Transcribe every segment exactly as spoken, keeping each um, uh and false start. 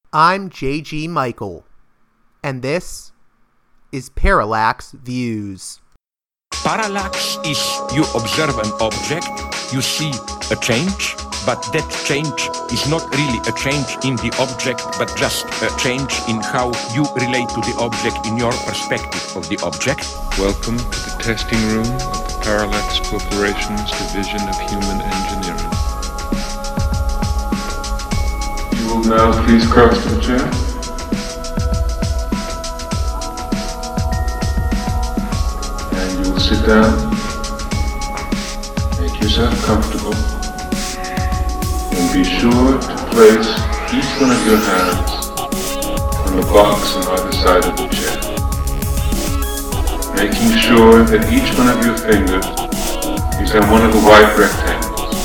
I'm J G Michael, and this is Parallax Views. Parallax is you observe an object, you see a change, but that change is not really a change in the object, but just a change in how you relate to the object in your perspective of the object. Welcome to the testing room of the Parallax Corporation's Division of Human Engineering. You will now please cross to the chair. And you will sit down. Make yourself comfortable. And be sure to place each one of your hands on the box on either side of the chair. Making sure that each one of your fingers is on one of the white rectangles.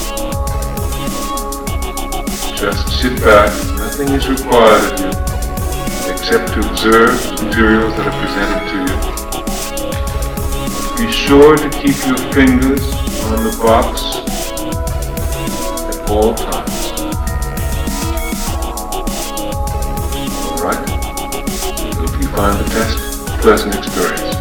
Just sit back, nothing is required of you except to observe the materials that are presented to you. Be sure to keep your fingers on the box at all times. Alright? If you find the test a pleasant experience.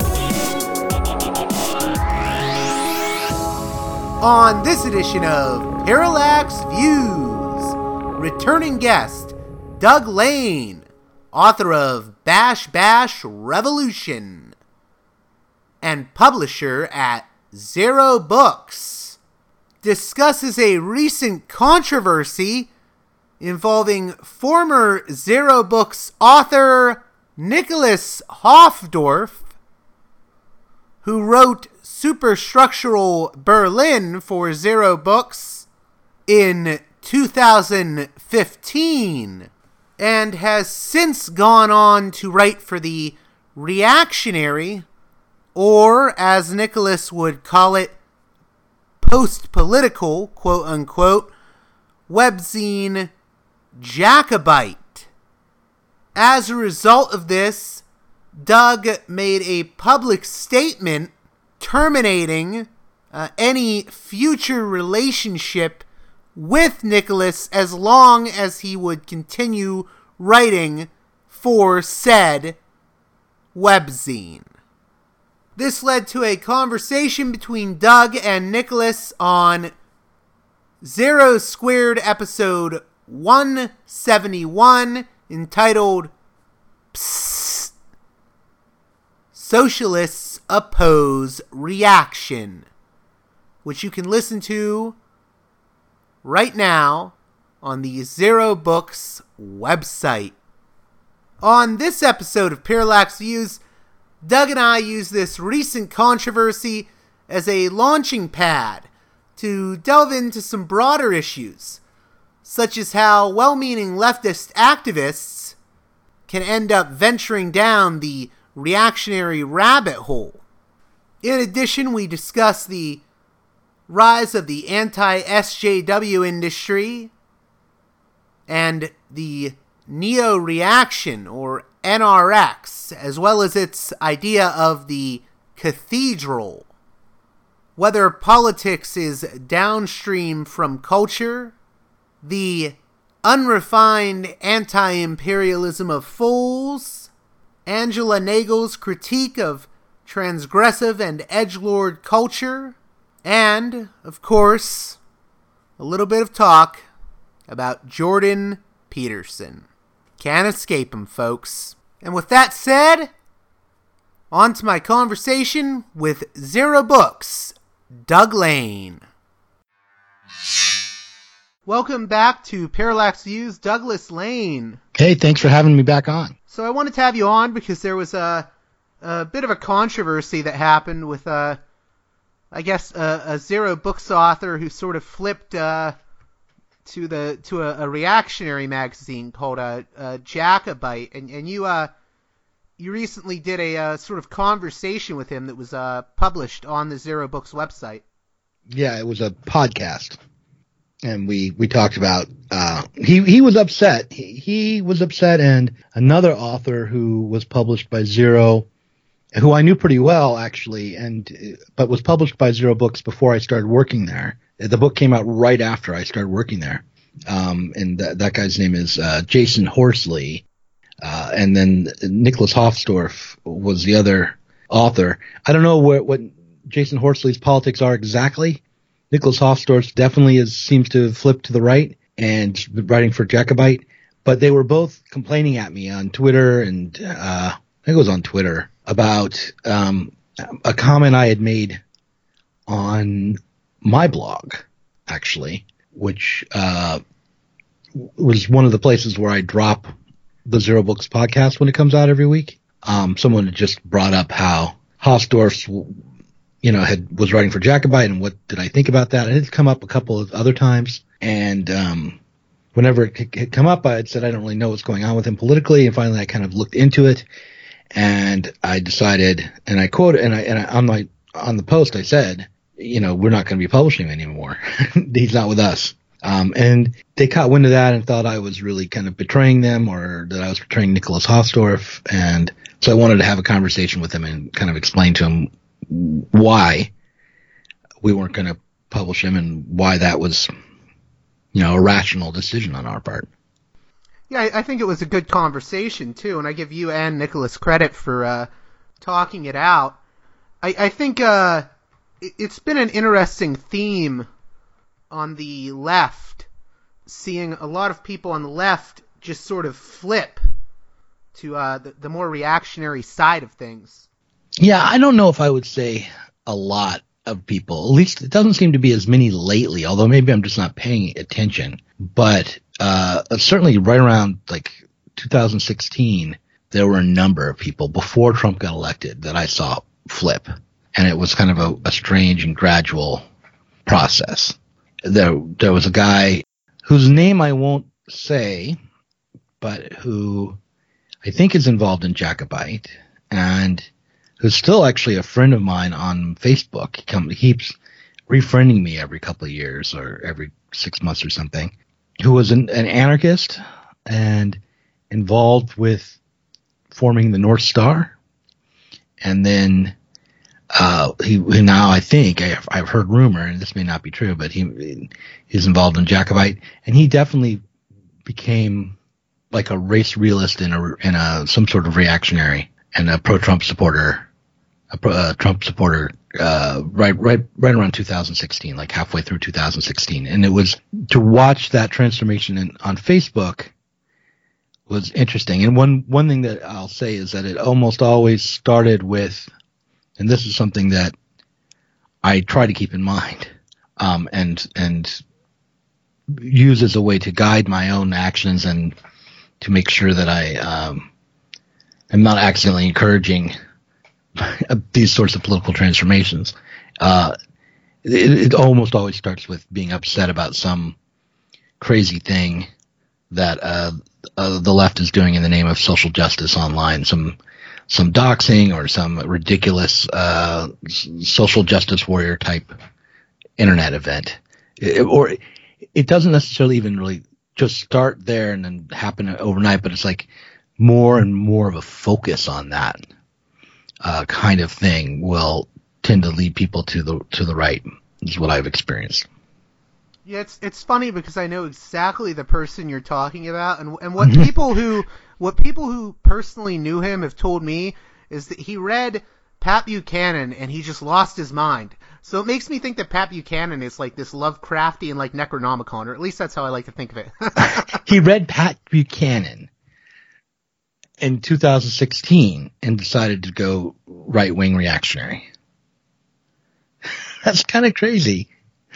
On this edition of Parallax Views, returning guest Doug Lain, author of Bash Bash Revolution and publisher at Zero Books, discusses a recent controversy involving former Zero Books author Nicholas Hofdorf, who wrote Superstructural Berlin for Zero Books in two thousand fifteen, and has since gone on to write for the reactionary, or as Nicholas would call it, post-political, quote-unquote, webzine Jacobite. As a result of this, Doug made a public statement terminating uh, any future relationship with Nicholas as long as he would continue writing for said webzine. This led to a conversation between Doug and Nicholas on Zero Squared episode one seventy-one, entitled Psst, Socialists Oppose Reaction, which you can listen to right now on the Zero Books website. On this episode of Parallax Views, Doug and I use this recent controversy as a launching pad to delve into some broader issues, such as how well-meaning leftist activists can end up venturing down the reactionary rabbit hole. In addition, we discuss the rise of the anti-S J W industry and the neo-reaction, or N R X, as well as its idea of the cathedral. Whether politics is downstream from culture, the unrefined anti-imperialism of fools, Angela Nagel's critique of transgressive and edgelord culture, and, of course, a little bit of talk about Jordan Peterson. Can't escape him, folks. And with that said, on to my conversation with Zero Books, Doug Lain. Welcome back to Parallax Views, Douglas Lain. Hey, thanks for having me back on. So I wanted to have you on because there was a, a bit of a controversy that happened with, uh, I guess, a, a Zero Books author who sort of flipped uh, to the to a, a reactionary magazine called uh, uh, Jacobite, and and you uh you recently did a uh, sort of conversation with him that was uh, published on the Zero Books website. Yeah, it was a podcast, and we, we talked about uh, he he was upset. He, he was upset, and another author who was published by Zero, who I knew pretty well actually, and but was published by Zero Books before I started working there. The book came out right after I started working there. Um, and that, that guy's name is uh, Jason Horsley. Uh, and then Nicholas Hofstorf was the other author. I don't know what, what Jason Horsley's politics are exactly. Nicholas Hofstorf definitely is, seems to have flipped to the right and writing for Jacobite. But they were both complaining at me on Twitter and uh, I think it was on Twitter about um, a comment I had made on my blog, actually, which uh, was one of the places where I drop the Zero Books podcast when it comes out every week. Um, someone had just brought up how Hofstorf, you know, had was writing for Jacobite, and what did I think about that? It had come up a couple of other times, and um, whenever it had come up, I had said I don't really know what's going on with him politically, and finally I kind of looked into it, and I decided, and I quoted, and I, and I on my on the post I said, you know, we're not going to be publishing him anymore. He's not with us. Um, and they caught wind of that and thought I was really kind of betraying them, or that I was betraying Nicholas Hofstorf. And so I wanted to have a conversation with him and kind of explain to him why we weren't going to publish him and why that was, you know, a rational decision on our part. Yeah, I, I think it was a good conversation, too. And I give you and Nicholas credit for uh, talking it out. I, I think uh, it, it's been an interesting theme on the left, seeing a lot of people on the left just sort of flip to uh, the, the more reactionary side of things. Yeah, I don't know if I would say a lot of people. At least it doesn't seem to be as many lately, although maybe I'm just not paying attention. But uh, certainly right around like two thousand sixteen, there were a number of people before Trump got elected that I saw flip. And it was kind of a, a strange and gradual process. There, there was a guy whose name I won't say, but who I think is involved in Jacobite and who's still actually a friend of mine on Facebook. He, come, he keeps refriending me every couple of years or every six months or something, who was an, an anarchist and involved with forming the North Star. And then Uh, he, now I think I've, I've heard rumor, and this may not be true, but he he's involved in Jacobite, and he definitely became like a race realist and a, and a some sort of reactionary and a pro-Trump supporter, a, pro, a Trump supporter, uh, right, right, right around two thousand sixteen, like halfway through two thousand sixteen, and it was to watch that transformation in, on Facebook was interesting. And one one thing that I'll say is that it almost always started with. And this is something that I try to keep in mind um, and and use as a way to guide my own actions and to make sure that I um, am not accidentally encouraging these sorts of political transformations. Uh, it, it almost always starts with being upset about some crazy thing that uh, uh, the left is doing in the name of social justice online, some some doxing or some ridiculous uh, social justice warrior type internet event. It, or it doesn't necessarily even really just start there and then happen overnight, but it's like more and more of a focus on that uh, kind of thing will tend to lead people to the to the right, is what I've experienced. Yeah, it's it's funny because I know exactly the person you're talking about, and and what people who what people who personally knew him have told me is that he read Pat Buchanan and he just lost his mind. So it makes me think that Pat Buchanan is like this Lovecraftian like Necronomicon, or at least that's how I like to think of it. He read Pat Buchanan in two thousand sixteen and decided to go right-wing reactionary. That's kind of crazy.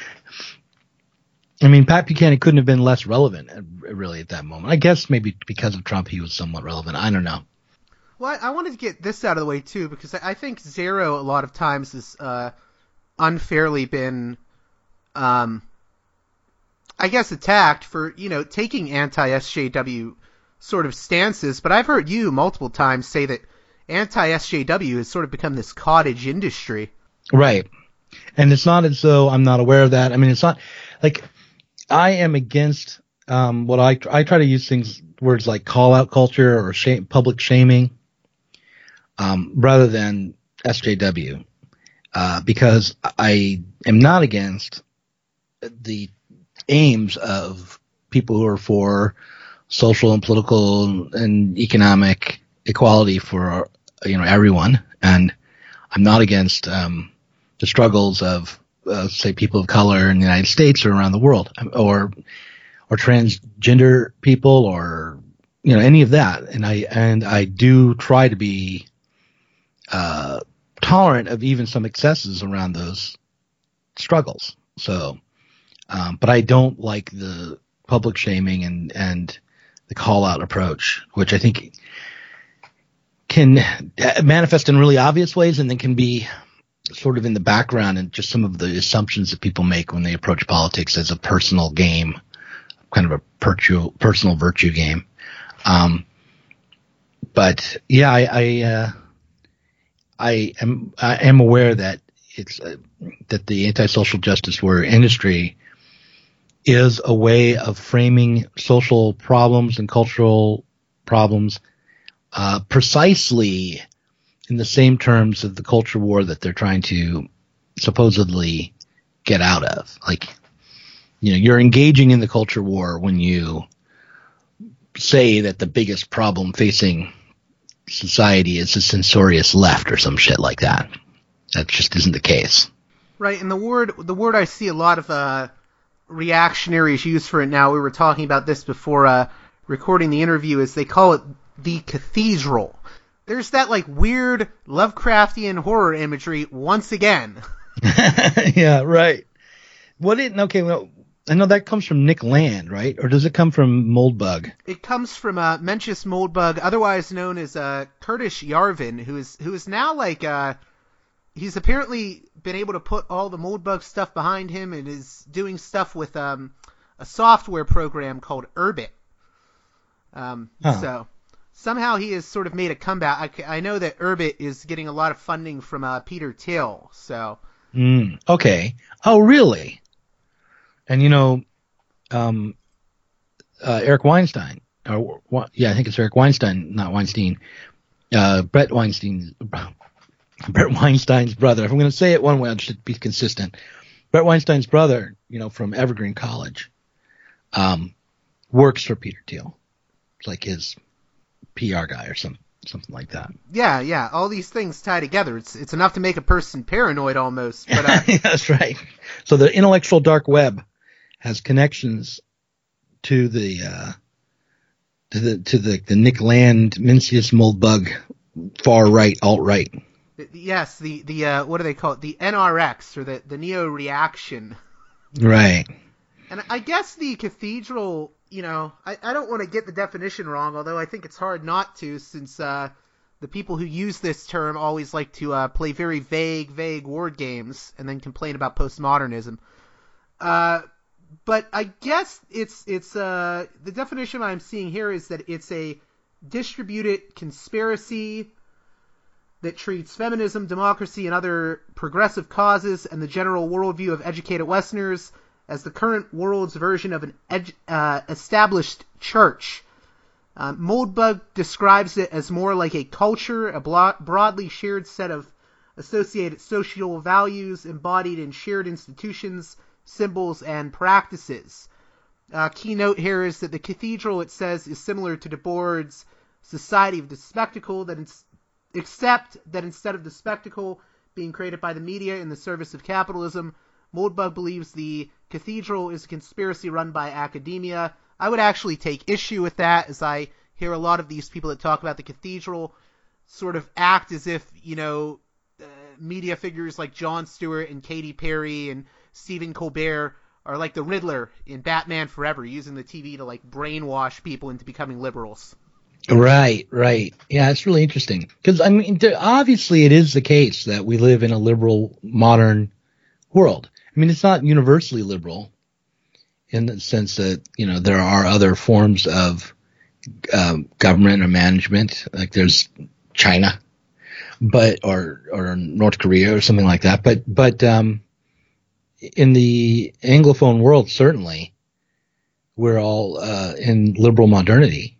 I mean, Pat Buchanan couldn't have been less relevant, really, at that moment. I guess maybe because of Trump, he was somewhat relevant. I don't know. Well, I wanted to get this out of the way, too, because I think Zero a lot of times has uh, unfairly been, um, I guess, attacked for, you know, taking anti-S J W sort of stances. But I've heard you multiple times say that anti-S J W has sort of become this cottage industry. Right. And it's not as though I'm not aware of that. I mean, it's not like I am against um, what I I try to use things words like call out culture or shame, public shaming um, rather than S J W uh, because I am not against the aims of people who are for social and political and economic equality for, you know, everyone. And I'm not against um, the struggles of, uh, say, people of color in the United States or around the world, or or transgender people, or, you know, any of that. And I and I do try to be uh, tolerant of even some excesses around those struggles. So, um, but I don't like the public shaming and and the call out approach, which I think can manifest in really obvious ways, and then can be sort of in the background, and just some of the assumptions that people make when they approach politics as a personal game, kind of a virtue, personal virtue game. Um, but yeah, I, I, uh, I am, I am aware that it's, uh, that the anti-social justice warrior industry is a way of framing social problems and cultural problems, uh, precisely in the same terms of the culture war that they're trying to supposedly get out of. Like, you know, you're engaging in the culture war when you say that the biggest problem facing society is the censorious left or some shit like that. That just isn't the case. Right, and the word the word I see a lot of uh, reactionaries use for it now, we were talking about this before uh, recording the interview, is they call it the cathedral. There's that, like, weird Lovecraftian horror imagery once again. Yeah, right. What it, okay, well, I know that comes from Nick Land, right? Or does it come from Moldbug? It comes from uh, Mencius Moldbug, otherwise known as uh, Kurdish Yarvin, who is who is now, like, uh, he's apparently been able to put all the Moldbug stuff behind him and is doing stuff with um, a software program called Urbit. Um, huh. So somehow he has sort of made a comeback. I, I know that Urbit is getting a lot of funding from uh, Peter Thiel. So. Mm, okay. Oh, really? And, you know, um, uh, Eric Weinstein, or yeah, I think it's Eric Weinstein, not Weinstein, uh, Brett Weinstein, Brett Weinstein's brother. If I'm going to say it one way, I should be consistent. Brett Weinstein's brother, you know, from Evergreen College, um, works for Peter Thiel. It's like his P R guy or some, something like that. Yeah, yeah. All these things tie together. It's it's enough to make a person paranoid almost. But, uh... yeah, that's right. So the intellectual dark web has connections to the uh, to the to the, the Nick Land, Mencius Moldbug, far right, alt right. Yes, the the uh, what do they call it? The N R X, or the the neo reaction. Right. And I guess the cathedral, you know, I, I don't want to get the definition wrong, although I think it's hard not to, since uh, the people who use this term always like to uh, play very vague, vague word games and then complain about postmodernism. Uh, but I guess it's it's uh, the definition I'm seeing here is that it's a distributed conspiracy that treats feminism, democracy, and other progressive causes and the general worldview of educated Westerners as the current world's version of an ed- uh, established church. Uh, Moldbug describes it as more like a culture, a blo- broadly shared set of associated social values embodied in shared institutions, symbols, and practices. Uh, keynote here is that the cathedral, it says, is similar to Debord's Society of the Spectacle, that it's, except that instead of the spectacle being created by the media in the service of capitalism, Moldbug believes the cathedral is a conspiracy run by academia. I would actually take issue with that, as I hear a lot of these people that talk about the cathedral sort of act as if, you know, uh, media figures like Jon Stewart and Katy Perry and Stephen Colbert are like the Riddler in Batman Forever, using the T V to, like, brainwash people into becoming liberals. Right, right. Yeah, it's really interesting. Because, I mean, obviously it is the case that we live in a liberal, modern world. I mean, it's not universally liberal in the sense that, you know, there are other forms of um, government or management, like there's China, but or or North Korea or something like that. But but um, in the Anglophone world, certainly, we're all uh, in liberal modernity.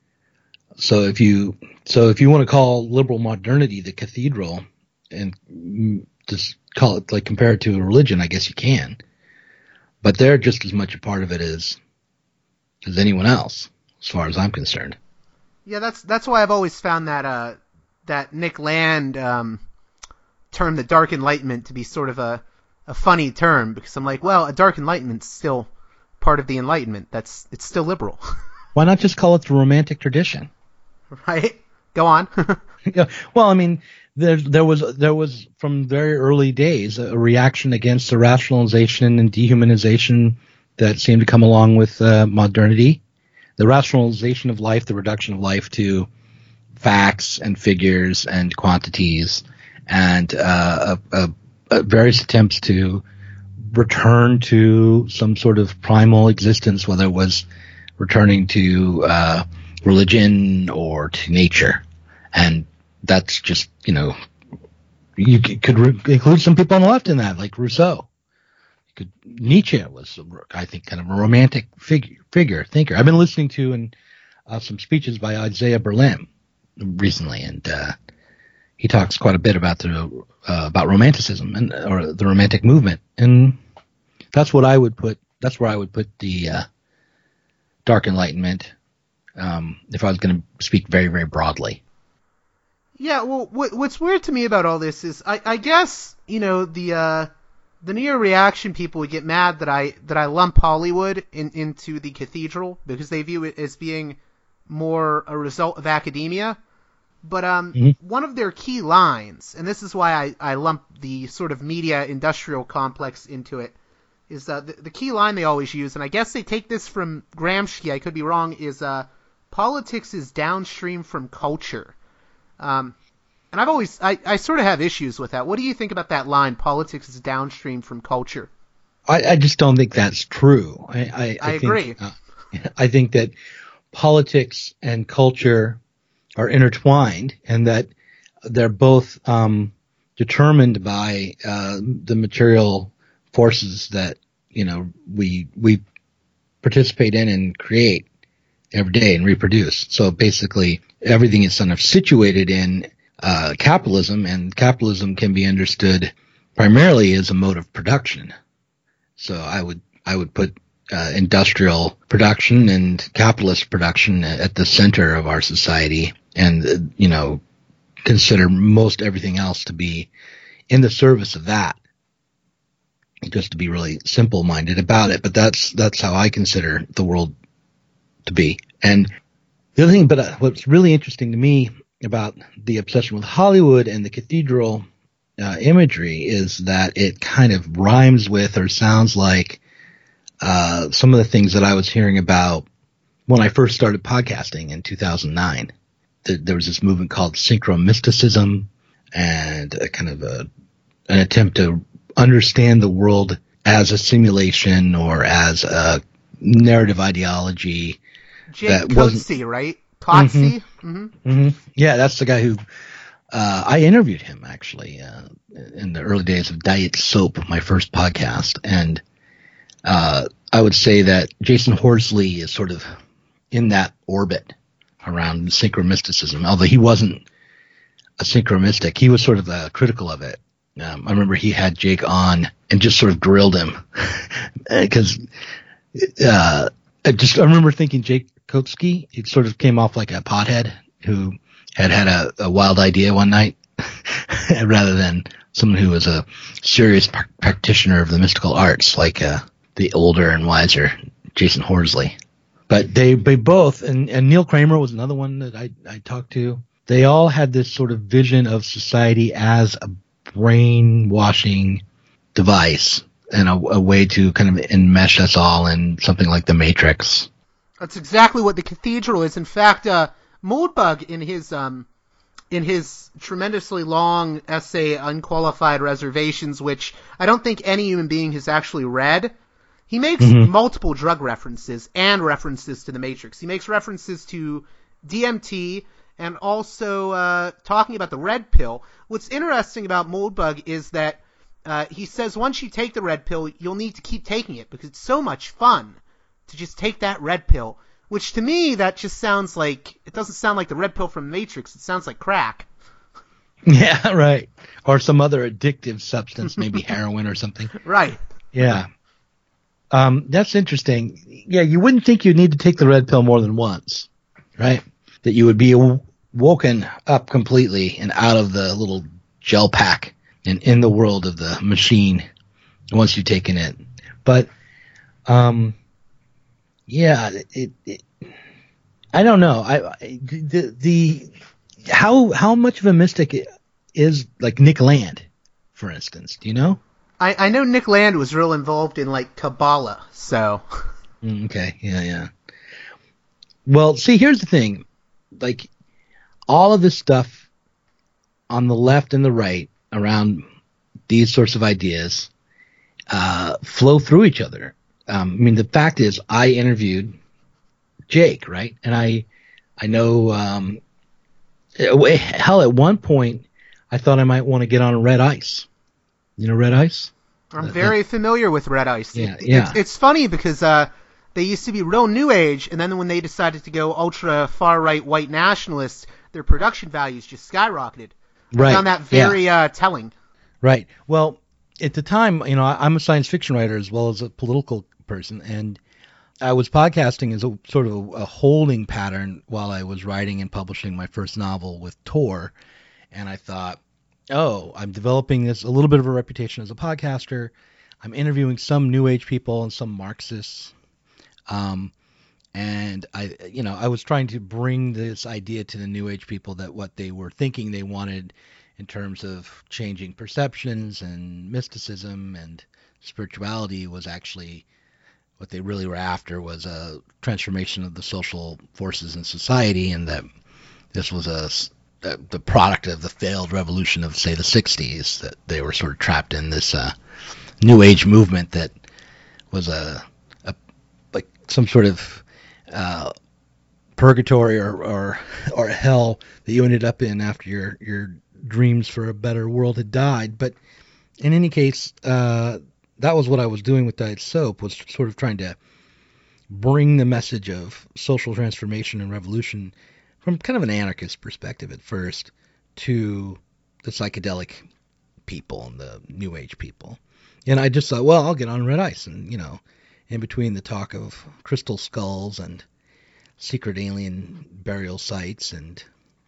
So if you so if you want to call liberal modernity the cathedral and just call it, like, compare it to a religion, I guess you can. But they're just as much a part of it as as anyone else, as far as I'm concerned. Yeah, that's that's why I've always found that uh, that Nick Land um, term, the Dark Enlightenment, to be sort of a, a funny term, because I'm like, well, a Dark Enlightenment's still part of the Enlightenment. That's it's still liberal. Why not just call it the Romantic tradition? Right? Go on. Yeah. Well, I mean, there there was there was from very early days a reaction against the rationalization and dehumanization that seemed to come along with uh, modernity. The rationalization of life, the reduction of life to facts and figures and quantities, and uh, a, a, a various attempts to return to some sort of primal existence, whether it was returning to uh, religion or to nature. And that's just, you know, you could re- include some people on the left in that, like Rousseau. You could, Nietzsche was, I think, kind of a romantic figure, figure thinker. I've been listening to and uh, some speeches by Isaiah Berlin recently, and uh, he talks quite a bit about the uh, about romanticism and or the romantic movement, and that's what I would put. That's where I would put the uh, Dark Enlightenment, um, if I was going to speak very, very broadly. Yeah, well, what, what's weird to me about all this is, I, I guess, you know, the uh, the neo-reaction people would get mad that I that I lump Hollywood in, into the cathedral because they view it as being more a result of academia. But um, mm-hmm. one of their key lines, and this is why I, I lump the sort of media industrial complex into it, is uh, the, the key line they always use, and I guess they take this from Gramsci, I could be wrong, is uh, politics is downstream from culture. Um, and I've always, I, I sort of have issues with that. What do you think about that line, politics is downstream from culture? I, I just don't think that's true. I, I, I, I think, agree. Uh, I think that politics and culture are intertwined and that they're both um, determined by uh, the material forces that, you know, we we participate in and create every day and reproduce. So basically, everything is kind of situated in uh, capitalism, and capitalism can be understood primarily as a mode of production. So I would I would put uh, industrial production and capitalist production at the center of our society, and uh, you know, consider most everything else to be in the service of that. Just to be really simple-minded about it, but that's that's how I consider the world to be. And the other thing, but uh, what's really interesting to me about the obsession with Hollywood and the cathedral uh, imagery is that it kind of rhymes with or sounds like uh, some of the things that I was hearing about when I first started podcasting in two thousand nine. There, there was this movement called synchromysticism, and a kind of a, an attempt to understand the world as a simulation or as a narrative ideology. Jake that Coetzee, right? Coetzee? Mm-hmm. Mm-hmm. Mm-hmm. Yeah, that's the guy who uh, I interviewed him actually uh, in the early days of Diet Soap, my first podcast, and uh, I would say that Jason Horsley is sort of in that orbit around synchromysticism. Although he wasn't a synchromystic, he was sort of uh, critical of it. Um, I remember he had Jake on and just sort of grilled him because uh, I just I remember thinking Jake Coetzee, he sort of came off like a pothead who had had a, a wild idea one night rather than someone who was a serious pr- practitioner of the mystical arts like uh, the older and wiser Jason Horsley. But they, they both, and, and Neil Kramer was another one that I, I talked to. They all had this sort of vision of society as a brainwashing device and a, a way to kind of enmesh us all in something like the Matrix. That's exactly what the cathedral is. In fact, uh, Moldbug in his um, in his tremendously long essay, Unqualified Reservations, which I don't think any human being has actually read, he makes mm-hmm. multiple drug references and references to the Matrix. He makes references to D M T and also uh, talking about the red pill. What's interesting about Moldbug is that uh, he says once you take the red pill, you'll need to keep taking it because it's so much fun to just take that red pill, which to me, that just sounds like, it doesn't sound like the red pill from Matrix. It sounds like crack. Yeah, right. Or some other addictive substance, maybe heroin or something. Right. Yeah. Um, that's interesting. Yeah, you wouldn't think you'd need to take the red pill more than once, right? That you would be w- woken up completely and out of the little gel pack and in the world of the machine once you've taken it. But, um, yeah, it, it I don't know. I, I the the how how much of a mystic is like Nick Land, for instance? Do you know? I, I know Nick Land was real involved in like Kabbalah, so. Mm, okay, yeah, yeah. Well, see, here's the thing, like all of this stuff on the left and the right around these sorts of ideas uh, flow through each other. Um, I mean, the fact is, I interviewed Jake, right? And I, I know, um, hell, at one point, I thought I might want to get on Red Ice. You know Red Ice? I'm very familiar with Red Ice. Yeah, it, yeah. It's, it's funny because uh, they used to be real new age, and then when they decided to go ultra far right white nationalists, their production values just skyrocketed. Right. I found that very yeah. uh, telling. Right. Well, at the time, you know, I'm a science fiction writer as well as a political person, and I was podcasting as a sort of a, a holding pattern while I was writing and publishing my first novel with Tor, and I thought, oh, I'm developing this a little bit of a reputation as a podcaster. I'm interviewing some New Age people and some Marxists, um, and I, you know, I was trying to bring this idea to the New Age people that what they were thinking they wanted in terms of changing perceptions and mysticism and spirituality was actually what they really were after was a transformation of the social forces in society, and that this was a Uh, the product of the failed revolution of, say, the sixties, that they were sort of trapped in this uh, New Age movement that was a, a like some sort of uh, purgatory or, or or hell that you ended up in after your your dreams for a better world had died. But in any case, uh, that was what I was doing with Diet Soap, was sort of trying to bring the message of social transformation and revolution from kind of an anarchist perspective at first to the psychedelic people and the New Age people. And I just thought, well, I'll get on Red Ice. And, you know, in between the talk of crystal skulls and secret alien burial sites and,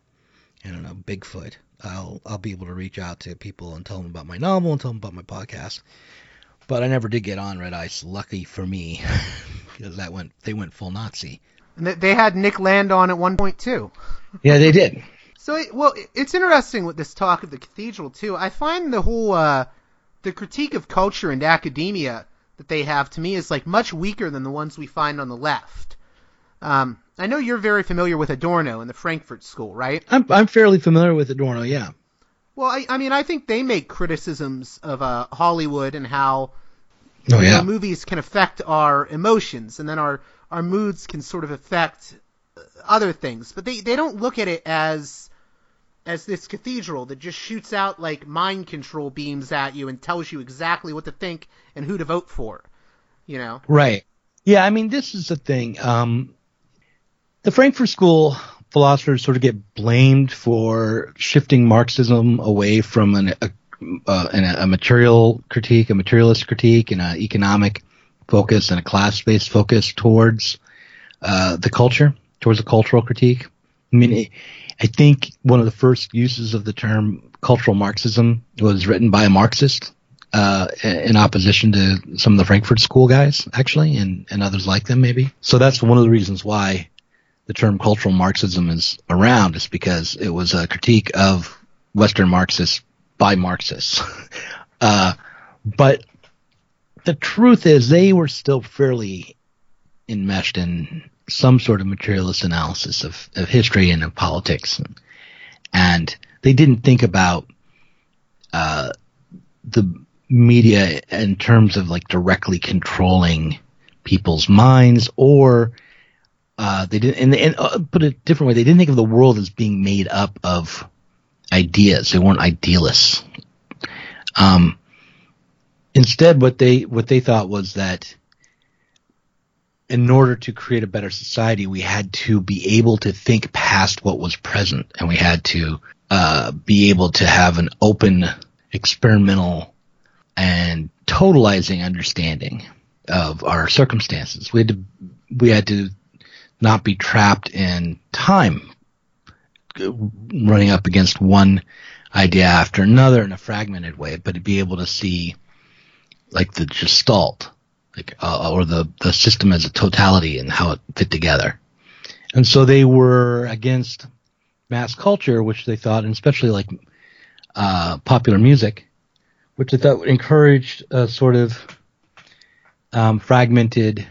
I don't know, Bigfoot, I'll I'll be able to reach out to people and tell them about my novel and tell them about my podcast. But I never did get on Red Ice, lucky for me, because that went they went full Nazi. And they had Nick Land on at one point, too. Yeah, they did. So, well, it's interesting with this talk of the cathedral, too. I find the whole, uh, the critique of culture and academia that they have, to me, is, like, much weaker than the ones we find on the left. Um, I know you're very familiar with Adorno and the Frankfurt School, right? I'm I'm fairly familiar with Adorno, yeah. Well, I, I mean, I think they make criticisms of uh, Hollywood and how oh, you yeah. know, movies can affect our emotions, and then our our moods can sort of affect other things. But they, they don't look at it as as this cathedral that just shoots out like mind control beams at you and tells you exactly what to think and who to vote for. You know? Right. Yeah, I mean, this is the thing. Um, the Frankfurt School philosophers sort of get blamed for shifting Marxism away from an, a, uh, an, a material critique, a materialist critique, and an economic focus and a class-based focus towards uh, the culture, towards a cultural critique. I mean, it, I think one of the first uses of the term cultural Marxism was written by a Marxist uh, in opposition to some of the Frankfurt School guys, actually, and, and others like them, maybe. So that's one of the reasons why the term cultural Marxism is around, is because it was a critique of Western Marxists by Marxists. uh, but the truth is they were still fairly enmeshed in some sort of materialist analysis of, of history and of politics. And, and they didn't think about uh, the media in terms of like directly controlling people's minds, or uh, they didn't, and, and uh, put it a different way, they didn't think of the world as being made up of ideas. They weren't idealists. Um, Instead, what they what they thought was that in order to create a better society, we had to be able to think past what was present, and we had to uh, be able to have an open, experimental, and totalizing understanding. of our circumstances. We had to we had to not be trapped in time, running up against one idea after another in a fragmented way, but to be able to see like the gestalt, like uh, or the the system as a totality and how it fit together. And so they were against mass culture, which they thought, and especially like uh, popular music, which they thought encouraged a sort of um, fragmented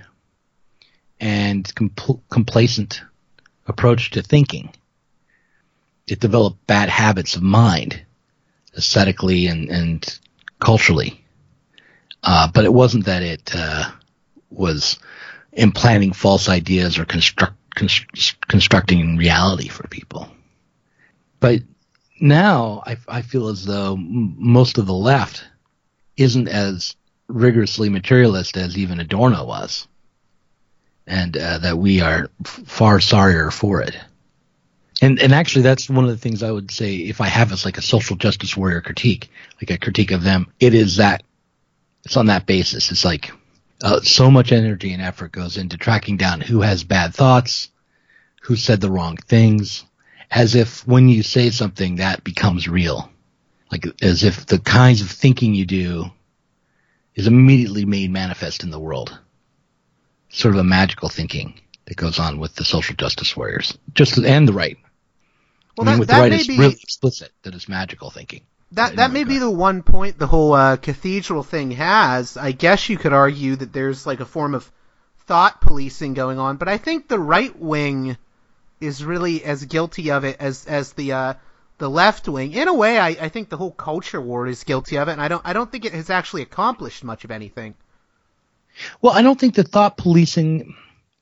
and compl- complacent approach to thinking. It developed bad habits of mind, aesthetically and, and culturally. Uh, but it wasn't that it uh, was implanting false ideas or construct, constru- constructing reality for people. But now I, I feel as though m- most of the left isn't as rigorously materialist as even Adorno was, and uh, that we are f- far sorrier for it. And and actually, that's one of the things I would say if I have as like a social justice warrior critique, like a critique of them, it is that it's on that basis. It's like uh, so much energy and effort goes into tracking down who has bad thoughts, who said the wrong things, as if when you say something that becomes real, like as if the kinds of thinking you do is immediately made manifest in the world. Sort of a magical thinking that goes on with the social justice warriors, just and the right. Well, I mean, that, with that the right, may it's be, really explicit that it's magical thinking. That that may be the one point the whole uh, cathedral thing has. I guess you could argue that there's like a form of thought policing going on, but I think the right wing is really as guilty of it as as the uh, the left wing. In a way, I, I think the whole culture war is guilty of it, and I don't I don't think it has actually accomplished much of anything. Well, I don't think the thought policing.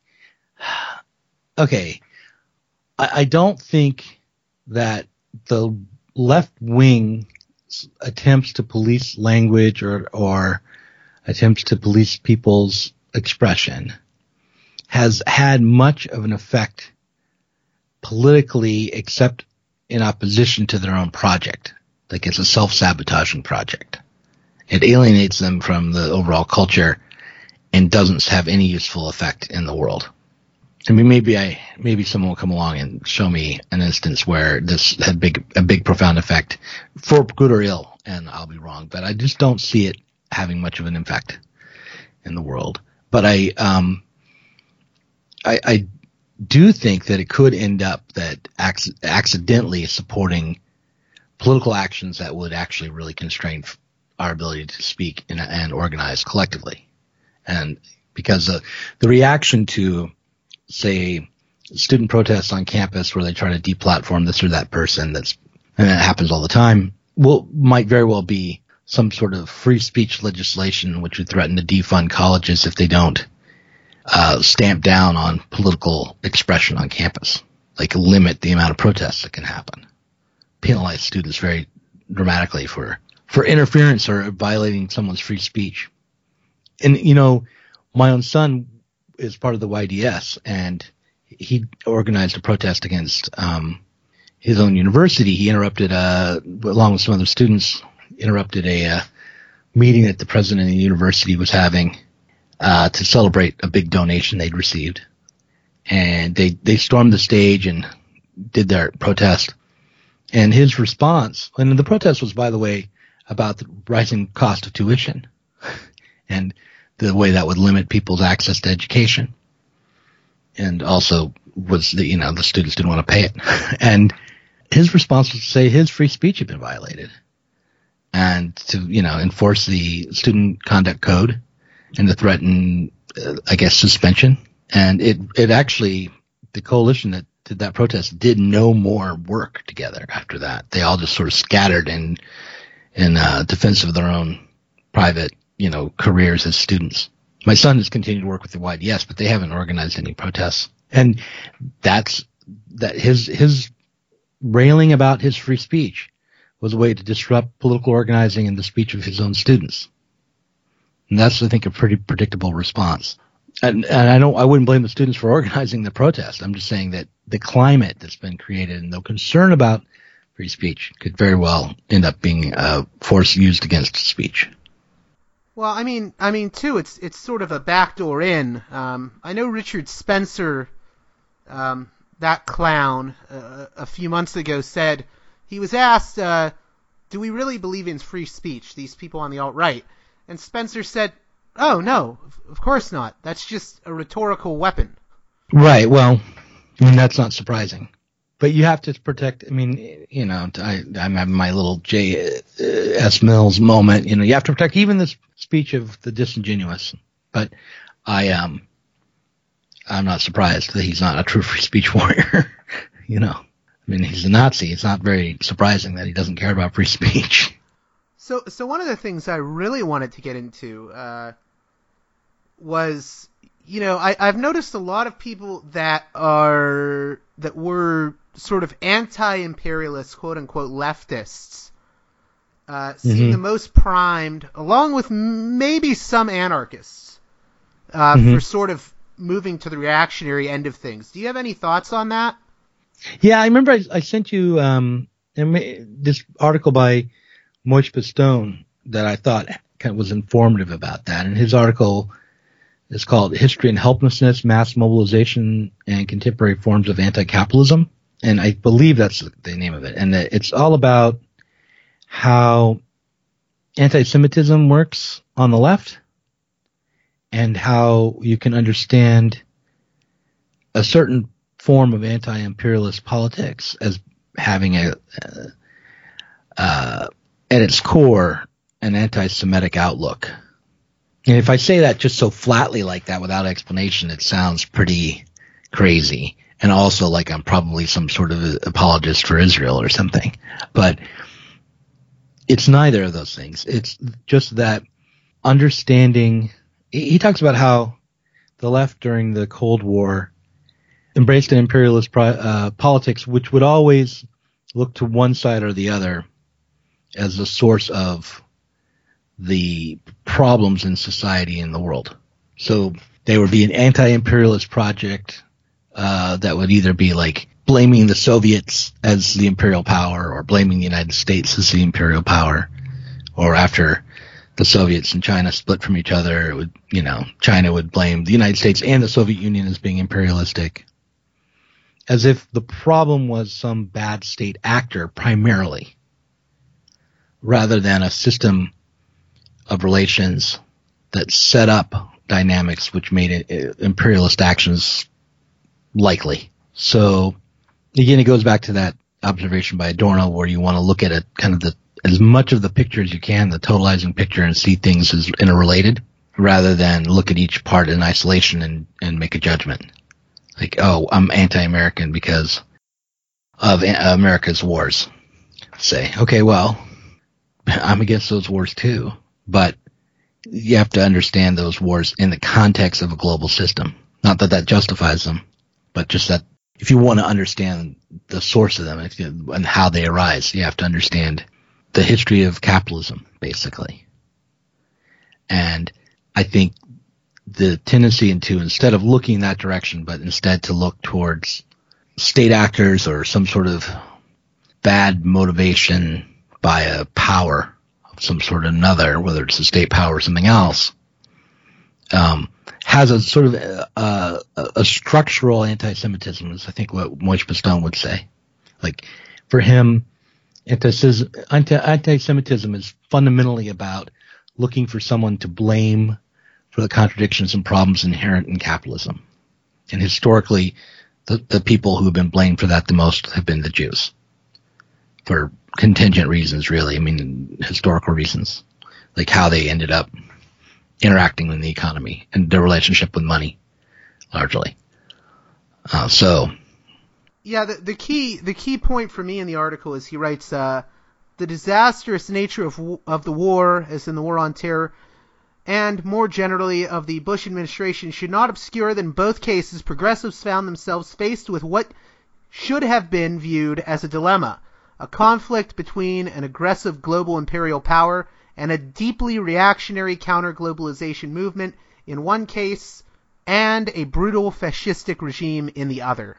Okay, I, I don't think that the left wing attempts to police language or or attempts to police people's expression has had much of an effect politically, except in opposition to their own project. Like it's a self-sabotaging project. It alienates them from the overall culture and doesn't have any useful effect in the world. I mean, maybe I, maybe someone will come along and show me an instance where this had big, a big, profound effect for good or ill, and I'll be wrong. But I just don't see it having much of an impact in the world. But I, um, I, I do think that it could end up that ac- accidentally supporting political actions that would actually really constrain our ability to speak and, and organize collectively. And because the, the reaction to, say, student protests on campus where they try to deplatform this or that person, that's, and that happens all the time, will, might very well be some sort of free speech legislation which would threaten to defund colleges if they don't uh, stamp down on political expression on campus, like limit the amount of protests that can happen, penalize students very dramatically for, for interference or violating someone's free speech. And, you know, my own son is part of the Y D S, and he organized a protest against um, his own university. He interrupted, uh, along with some other students, interrupted a uh, meeting that the president of the university was having uh, to celebrate a big donation they'd received. And they, they stormed the stage and did their protest. And his response, and the protest was, by the way, about the rising cost of tuition and the way that would limit people's access to education. And also was the, you know, the students didn't want to pay it. And his response was to say his free speech had been violated and to, you know, enforce the student conduct code and to threaten, uh, I guess, suspension. And it, it actually, the coalition that did that protest did no more work together after that. They all just sort of scattered in, in, uh, defense of their own private, you know, careers as students. My son has continued to work with the Y D S, but they haven't organized any protests. And that's, that his, his railing about his free speech was a way to disrupt political organizing and the speech of his own students. And that's, I think, a pretty predictable response. And, and I don't, I wouldn't blame the students for organizing the protest. I'm just saying that the climate that's been created and the concern about free speech could very well end up being a force used against speech. Well, I mean, I mean, too, it's it's sort of a backdoor in. Um, I know Richard Spencer, um, that clown, uh, a few months ago said he was asked, uh, "Do we really believe in free speech? These people on the alt-right?" And Spencer said, "Oh no, of course not. That's just a rhetorical weapon." Right. Well, I mean, that's not surprising. But you have to protect, I mean, you know, I, I'm having my little J S. Mills moment. You know, you have to protect even the speech of the disingenuous. But I, um, I'm not surprised that he's not a true free speech warrior. You know, I mean, he's a Nazi. It's not very surprising that he doesn't care about free speech. So, so one of the things I really wanted to get into uh, was, you know, I, I've noticed a lot of people that are that were sort of anti-imperialist, quote unquote, leftists, uh, seem Mm-hmm. the most primed, along with maybe some anarchists, uh, Mm-hmm. for sort of moving to the reactionary end of things. Do you have any thoughts on that? Yeah, I remember I, I sent you um, this article by Moich Pistone that I thought kind of was informative about that. And his article is called History and Helplessness, Mass Mobilization, and Contemporary Forms of Anti-Capitalism. And I believe that's the name of it. And it's all about how anti-Semitism works on the left and how you can understand a certain form of anti-imperialist politics as having a, uh, uh, at its core, an anti-Semitic outlook. And if I say that just so flatly like that without explanation, it sounds pretty crazy. And also like I'm probably some sort of apologist for Israel or something. But it's neither of those things. It's just that understanding. He talks about how the left during the Cold War embraced an imperialist uh, politics, which would always look to one side or the other as a source of the problems in society and the world. So they would be an anti-imperialist project uh, that would either be like blaming the Soviets as the imperial power or blaming the United States as the imperial power, or after the Soviets and China split from each other, it would, you know, China would blame the United States and the Soviet Union as being imperialistic, as if the problem was some bad state actor primarily, rather than a system of relations that set up dynamics which made it, uh, imperialist actions likely. So again, it goes back to that observation by Adorno where you want to look at it kind of the as much of the picture as you can, the totalizing picture, and see things as interrelated rather than look at each part in isolation and, and make a judgment. Like, oh, I'm anti-American because of America's wars. Say, okay, well, I'm against those wars too, but you have to understand those wars in the context of a global system. Not that that justifies them, but just that if you want to understand the source of them and how they arise, you have to understand the history of capitalism, basically. And I think the tendency into, instead of looking in that direction, but instead to look towards state actors or some sort of bad motivation by a power of some sort or another, whether it's a state power or something else, um, has a sort of a, a, a structural anti-Semitism, is I think what Moich Pistone would say. Like, for him, anti-Semitism is fundamentally about looking for someone to blame for the contradictions and problems inherent in capitalism. And historically, the, the people who have been blamed for that the most have been the Jews. For contingent reasons, really. I mean, historical reasons. Like how they ended up interacting in the economy and their relationship with money, largely. Uh, so... Yeah, the, the key the key point for me in the article is he writes, uh, the disastrous nature of of the war, as in the War on Terror, and more generally of the Bush administration, should not obscure that in both cases progressives found themselves faced with what should have been viewed as a dilemma, a conflict between an aggressive global imperial power and a deeply reactionary counter-globalization movement in one case, and a brutal fascistic regime in the other.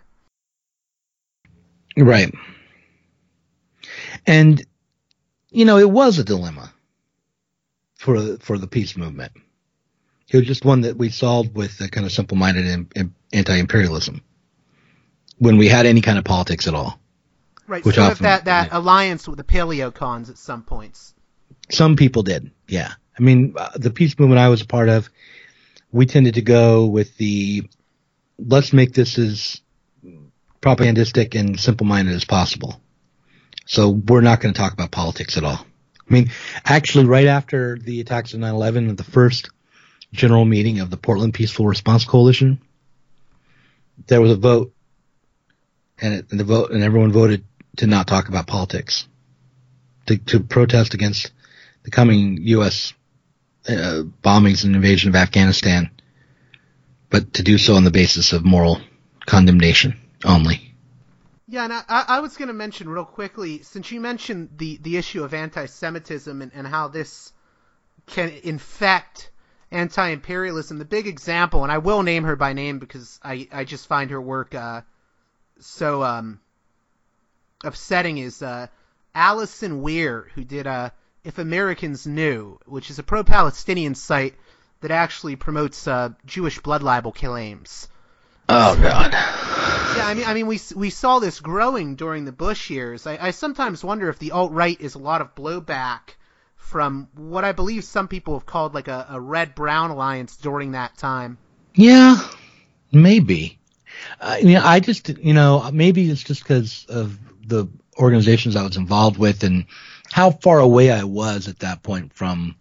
Right. And, you know, it was a dilemma for for the peace movement. It was just one that we solved with a kind of simple-minded in, in, anti-imperialism when we had any kind of politics at all. Right, which sort often, of that, that yeah. alliance with the paleocons at some points. Some people did, yeah. I mean, uh, the peace movement I was a part of, we tended to go with the, let's make this as propagandistic and simple-minded as possible. So we're not going to talk about politics at all. I mean, actually, right after the attacks of nine eleven, at the first general meeting of the Portland Peaceful Response Coalition, there was a vote, and, it, and the vote, and everyone voted to not talk about politics, to, to protest against the coming U S uh, bombings and invasion of Afghanistan, but to do so on the basis of moral condemnation only. Yeah, and I, I was going to mention real quickly, since you mentioned the, the issue of anti-Semitism and, and how this can infect anti-imperialism, the big example, and I will name her by name because I, I just find her work uh, so um, upsetting, is uh, Alison Weir, who did uh, If Americans Knew, which is a pro-Palestinian site that actually promotes uh, Jewish blood libel claims. Oh, God. Yeah, I mean, I mean, we we saw this growing during the Bush years. I, I sometimes wonder if the alt-right is a lot of blowback from what I believe some people have called like a, a red-brown alliance during that time. Yeah, maybe. Uh, you know, I just, you know, maybe it's just because of the organizations I was involved with and how far away I was at that point from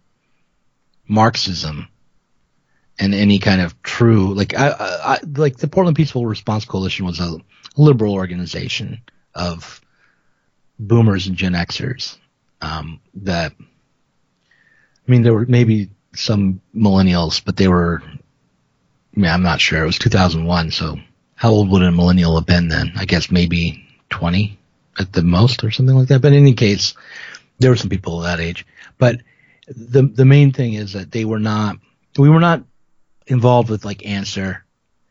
Marxism and any kind of true, like, I, I, like the Portland Peaceful Response Coalition was a liberal organization of boomers and Gen Xers. Um, that, I mean, there were maybe some millennials, but they were, I mean, I'm not sure. It was two thousand one, so how old would a millennial have been then? I guess maybe twenty at the most or something like that. But in any case, there were some people that age. But the the main thing is that they were not, we were not involved with like Answer.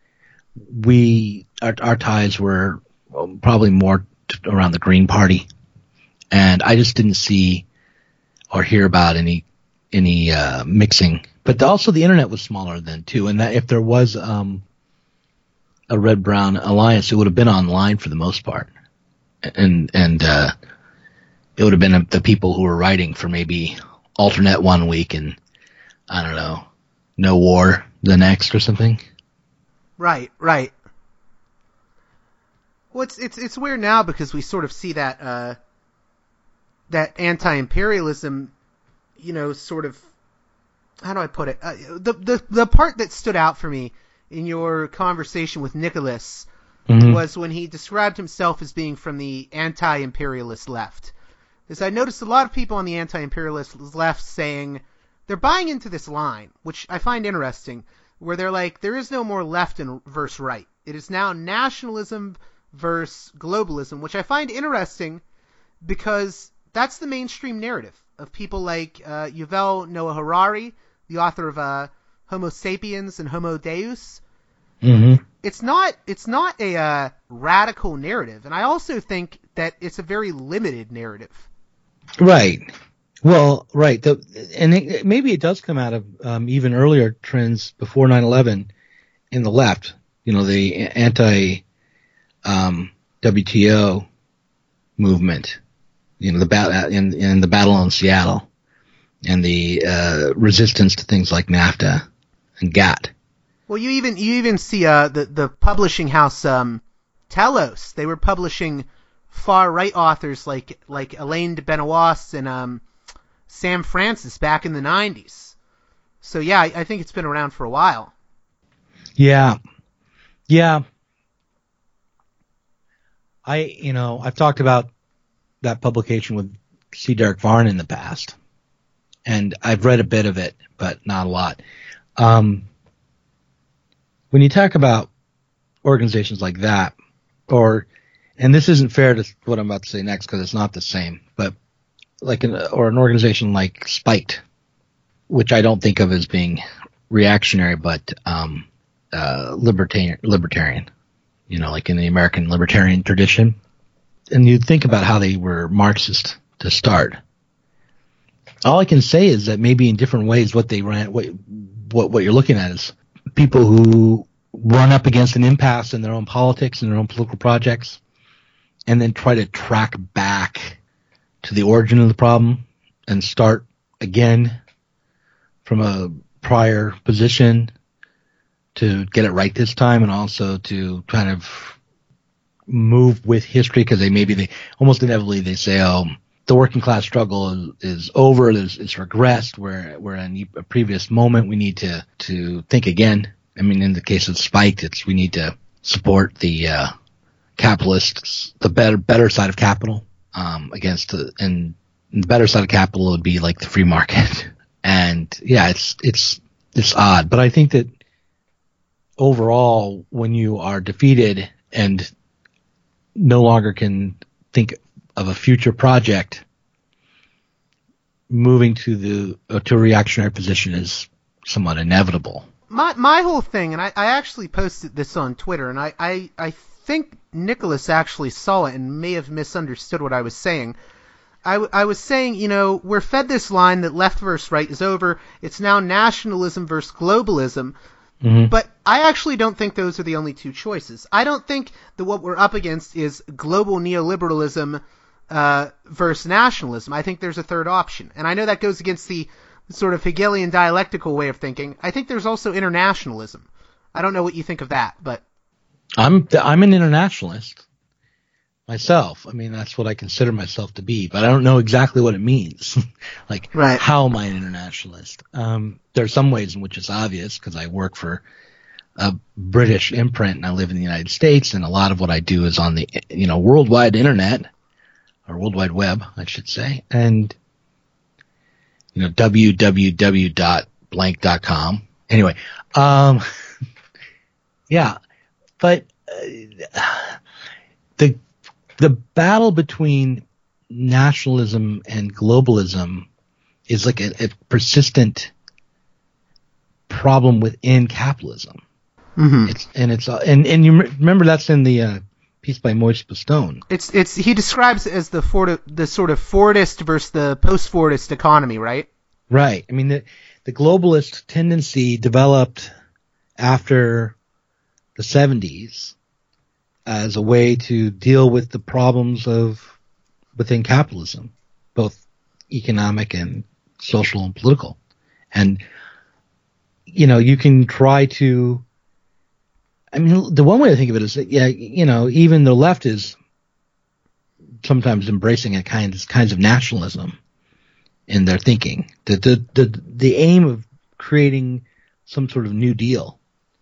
We, our, our ties were probably more t- around the Green Party. And I just didn't see or hear about any any uh, mixing. But also the internet was smaller then too, and that if there was um, a red-brown alliance, it would have been online for the most part, and and uh, it would have been the people who were writing for maybe Alternet one week and I don't know, No War the next or something. Right, right. Well, it's it's it's weird now because we sort of see that. Uh, that anti-imperialism, you know, sort of, how do I put it? Uh, the, the the part that stood out for me in your conversation with Nicholas mm-hmm. was when he described himself as being from the anti-imperialist left. Because I noticed a lot of people on the anti-imperialist left saying they're buying into this line, which I find interesting, where they're like, there is no more left and versus right. It is now nationalism versus globalism, which I find interesting because that's the mainstream narrative of people like uh, Yuval Noah Harari, the author of uh, Homo Sapiens and Homo Deus. Mm-hmm. It's not it's not a uh, radical narrative, and I also think that it's a very limited narrative. Right. Well, right. The, and it, maybe it does come out of um, even earlier trends before nine eleven in the left. You know, the anti um, W T O movement. You know, the bat in, in the battle in Seattle and the uh, resistance to things like NAFTA and GATT. Well, you even you even see uh, the the publishing house um, Telos. They were publishing far right authors like like Elaine de Benoist and um, Sam Francis back in the nineties. So yeah, I, I think it's been around for a while. Yeah, yeah. I you know I've talked about that publication with C. Derek Varn in the past, and I've read a bit of it, but not a lot. Um, when you talk about organizations like that, or, and this isn't fair to what I'm about to say next because it's not the same, but like an, or an organization like Spiked, which I don't think of as being reactionary, but um, uh, libertarian, libertarian, you know, like in the American libertarian tradition. And you think about how they were Marxist to start. All I can say is that maybe in different ways, what they ran, what what what you're looking at is people who run up against an impasse in their own politics and their own political projects, and then try to track back to the origin of the problem and start again from a prior position to get it right this time, and also to kind of move with history, because they maybe they almost inevitably they say, oh, the working class struggle is, is over, it's, it's regressed, we're, we're in a previous moment, we need to, to think again. I mean, in the case of Spiked, it's we need to support the uh, capitalists, the better better side of capital, um, against the, and the better side of capital would be like the free market. And yeah, it's it's it's odd, but I think that overall, when you are defeated and no longer can think of a future project, moving to the uh, to a reactionary position is somewhat inevitable. My my whole thing, and I, I actually posted this on Twitter, and I, I, I think Nicholas actually saw it and may have misunderstood what I was saying. I, w- I was saying, you know, we're fed this line that left versus right is over. It's now nationalism versus globalism. Mm-hmm. But I actually don't think those are the only two choices. I don't think that what we're up against is global neoliberalism uh, versus nationalism. I think there's a third option. And I know that goes against the sort of Hegelian dialectical way of thinking. I think there's also internationalism. I don't know what you think of that, but I'm I'm an internationalist myself. I mean, that's what I consider myself to be, but I don't know exactly what it means. Like, right. How am I an internationalist? Um, there are some ways in which it's obvious, because I work for a British imprint and I live in the United States, and a lot of what I do is on the, you know, worldwide internet, or World Wide Web, I should say, and you know, w w w dot blank dot com. Anyway, um, yeah, but uh, the the battle between nationalism and globalism is like a, a persistent problem within capitalism. Mm-hmm. It's and it's uh, and and you remember that's in the uh, piece by Moise Bastone. It's it's he describes it as the Ford, the sort of Fordist versus the post-Fordist economy, right? Right. I mean, the the globalist tendency developed after the seventies as a way to deal with the problems of within capitalism, both economic and social and political. And you know, you can try to. I mean, the one way to think of it is that, yeah, you know, even the left is sometimes embracing a kinds kinds of nationalism in their thinking. The the the the aim of creating some sort of New Deal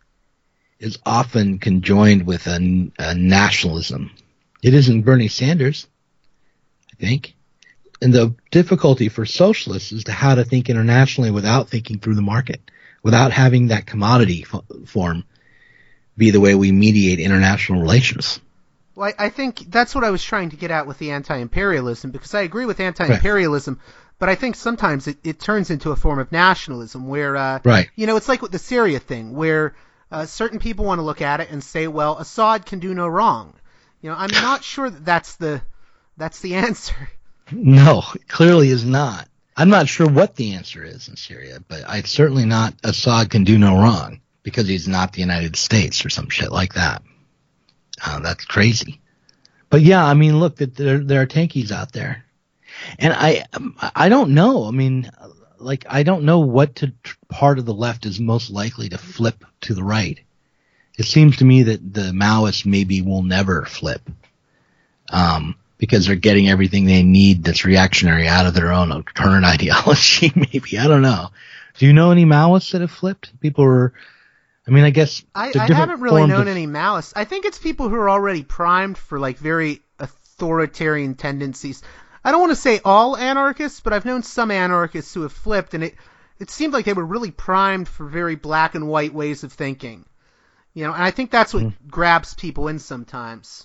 is often conjoined with a, a nationalism. It isn't Bernie Sanders, I think. And the difficulty for socialists is to how to think internationally without thinking through the market, without having that commodity f- form be the way we mediate international relations. Well, I, I think that's what I was trying to get at with the anti-imperialism, because I agree with anti-imperialism, right. But I think sometimes it, it turns into a form of nationalism where, uh, right. you know, it's like with the Syria thing, where uh, certain people want to look at it and say, well, Assad can do no wrong. You know, I'm not sure that that's the, that's the answer. No, it clearly is not. I'm not sure what the answer is in Syria, but it's certainly not Assad can do no wrong because he's not the United States or some shit like that. Uh, that's crazy. But yeah, I mean, look, there there are tankies out there, and I I don't know. I mean, like I don't know what to, part of the left is most likely to flip to the right. It seems to me that the Maoists maybe will never flip. Um. Because they're getting everything they need that's reactionary out of their own current ideology, maybe. I don't know. Do you know any Maoists that have flipped? People were, I mean, I guess. I, I haven't really known of, any Maoists. I think it's people who are already primed for, like, very authoritarian tendencies. I don't want to say all anarchists, but I've known some anarchists who have flipped, and it, it seemed like they were really primed for very black and white ways of thinking. You know, and I think that's what mm. grabs people in sometimes.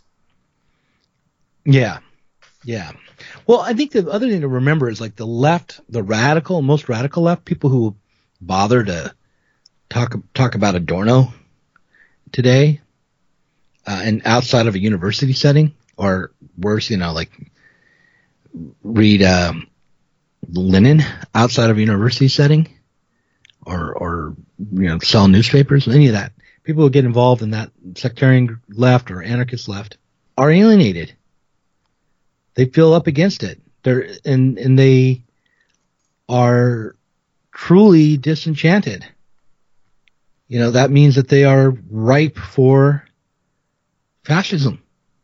Yeah, yeah. Well, I think the other thing to remember is like the left, the radical, most radical left, people who bother to talk talk about Adorno today, uh, and outside of a university setting, or worse, you know, like read, um, linen outside of a university setting, or or you know, sell newspapers, any of that. People who get involved in that sectarian left or anarchist left are alienated. They feel up against it. They're and and they are truly disenchanted. You know, that means that they are ripe for fascism.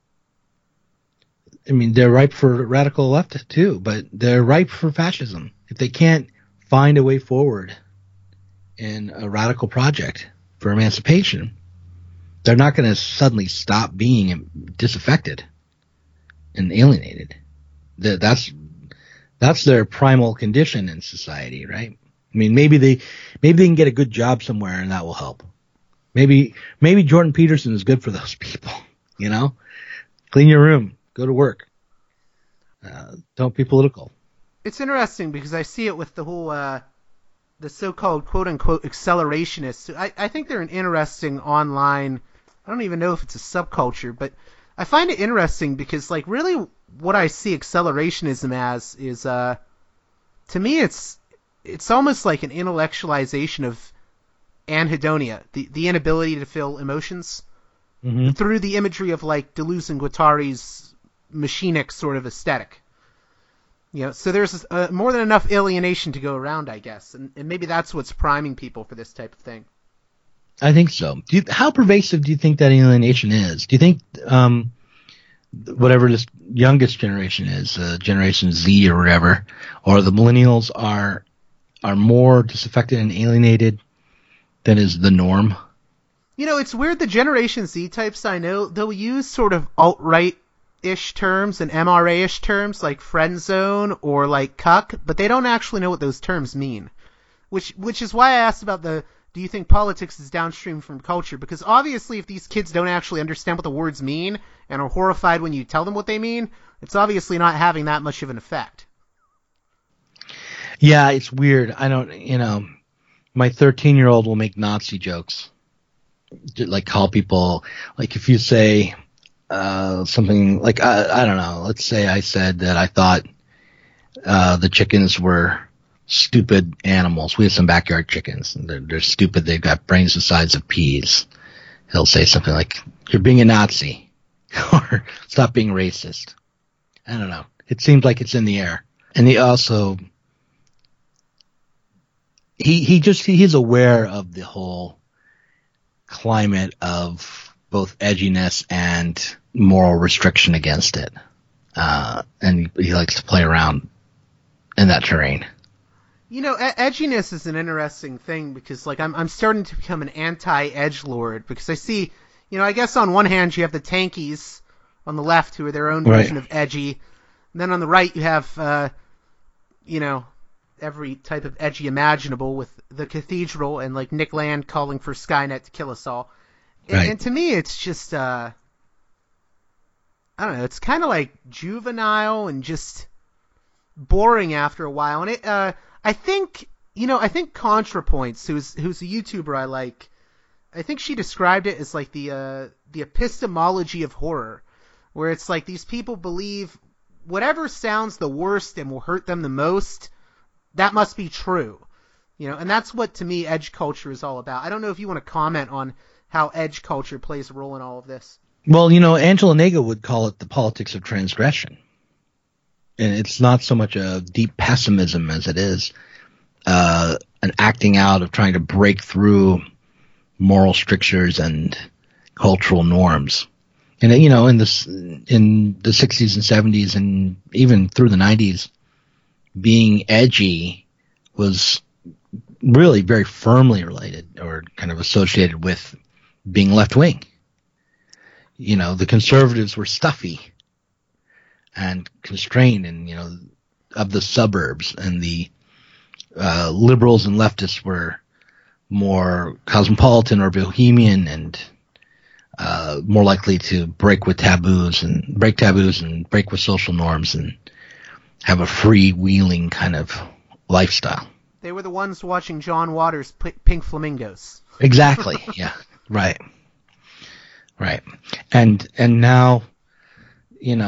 I mean, they're ripe for radical left too, but they're ripe for fascism. If they can't find a way forward in a radical project for emancipation, they're not going to suddenly stop being disaffected and alienated. That's that's their primal condition in society, right? I mean, maybe they maybe they can get a good job somewhere and that will help. Maybe maybe Jordan Peterson is good for those people. You know, clean your room, go to work, uh, don't be political. It's interesting because I see it with the whole uh, the so-called quote-unquote accelerationists. I, I think they're an interesting online. I don't even know if it's a subculture, but I find it interesting because, like, really what I see accelerationism as is, uh, to me, it's it's almost like an intellectualization of anhedonia, the, the inability to feel emotions, mm-hmm. through the imagery of, like, Deleuze and Guattari's machinic sort of aesthetic. You know, so there's uh, more than enough alienation to go around, I guess, and, and maybe that's what's priming people for this type of thing. I think so. Do you, how pervasive do you think that alienation is? Do you think um, whatever this youngest generation is, uh, Generation Z or whatever, or the millennials are are more disaffected and alienated than is the norm? You know, it's weird. The Generation Z types I know, they'll use sort of alt-right-ish terms and M R A-ish terms like friend zone or like cuck, but they don't actually know what those terms mean. Which which is why I asked about the, do you think politics is downstream from culture? Because obviously if these kids don't actually understand what the words mean and are horrified when you tell them what they mean, it's obviously not having that much of an effect. Yeah, it's weird. I don't, you know, my thirteen-year-old will make Nazi jokes. Like call people, like if you say uh, something like, I, I don't know, let's say I said that I thought uh, the chickens were stupid animals. We have some backyard chickens. And they're, they're stupid. They've got brains the size of peas. He'll say something like, you're being a Nazi, or stop being racist. I don't know. It seems like it's in the air. And he also, he, he just, he's aware of the whole climate of both edginess and moral restriction against it. Uh, and he, he likes to play around in that terrain. You know, ed- edginess is an interesting thing because, like, I'm I'm starting to become an anti-edgelord because I see, you know, I guess on one hand you have the tankies on the left who are their own version right. of edgy, and then on the right you have, uh, you know, every type of edgy imaginable with the Cathedral and, like, Nick Land calling for Skynet to kill us all. And, right. and to me it's just, uh, I don't know, it's kind of, like, juvenile and just boring after a while. And it, uh... I think, you know, I think ContraPoints, who's who's a YouTuber I like, I think she described it as like the uh, the epistemology of horror, where it's like these people believe whatever sounds the worst and will hurt them the most, that must be true. You know, and that's what, to me, edge culture is all about. I don't know if you want to comment on how edge culture plays a role in all of this. Well, you know, Angela Naga would call it the politics of transgression. And it's not so much a deep pessimism as it is uh, an acting out of trying to break through moral strictures and cultural norms. And, you know, in the, in the sixties and seventies and even through the nineties, being edgy was really very firmly related or kind of associated with being left-wing. You know, the conservatives were stuffy and constrained, and, you know, of the suburbs, and the uh, liberals and leftists were more cosmopolitan or bohemian and uh, more likely to break with taboos and break taboos and break with social norms and have a freewheeling kind of lifestyle. They were the ones watching John Waters' P- Pink Flamingos. Exactly. Yeah. Right. Right. And and now, you know,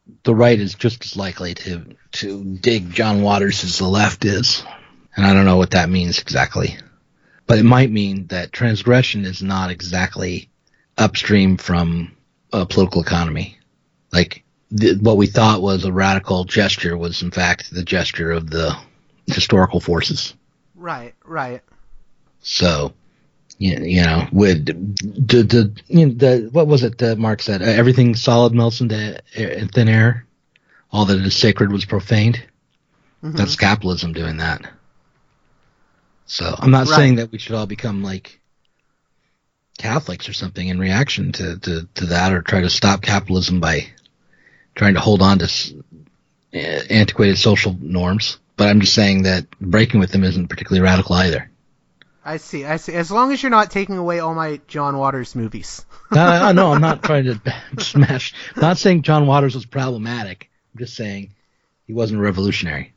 the right is just as likely to to dig John Waters as the left is. And I don't know what that means exactly. But it might mean that transgression is not exactly upstream from a political economy. Like, the, what we thought was a radical gesture was, in fact, the gesture of the historical forces. Right, right. So, you, you know, with the, the, you know, the, what was it that Marx said? Uh, everything solid melts into air, thin air. All that is sacred was profaned. Mm-hmm. That's capitalism doing that. So I'm not right. saying that we should all become like Catholics or something in reaction to, to, to that, or try to stop capitalism by trying to hold on to uh, antiquated social norms. But I'm just saying that breaking with them isn't particularly radical either. I see, I see. As long as you're not taking away all my John Waters movies. uh, no, I'm not trying to smash. I'm not saying John Waters was problematic. I'm just saying he wasn't revolutionary.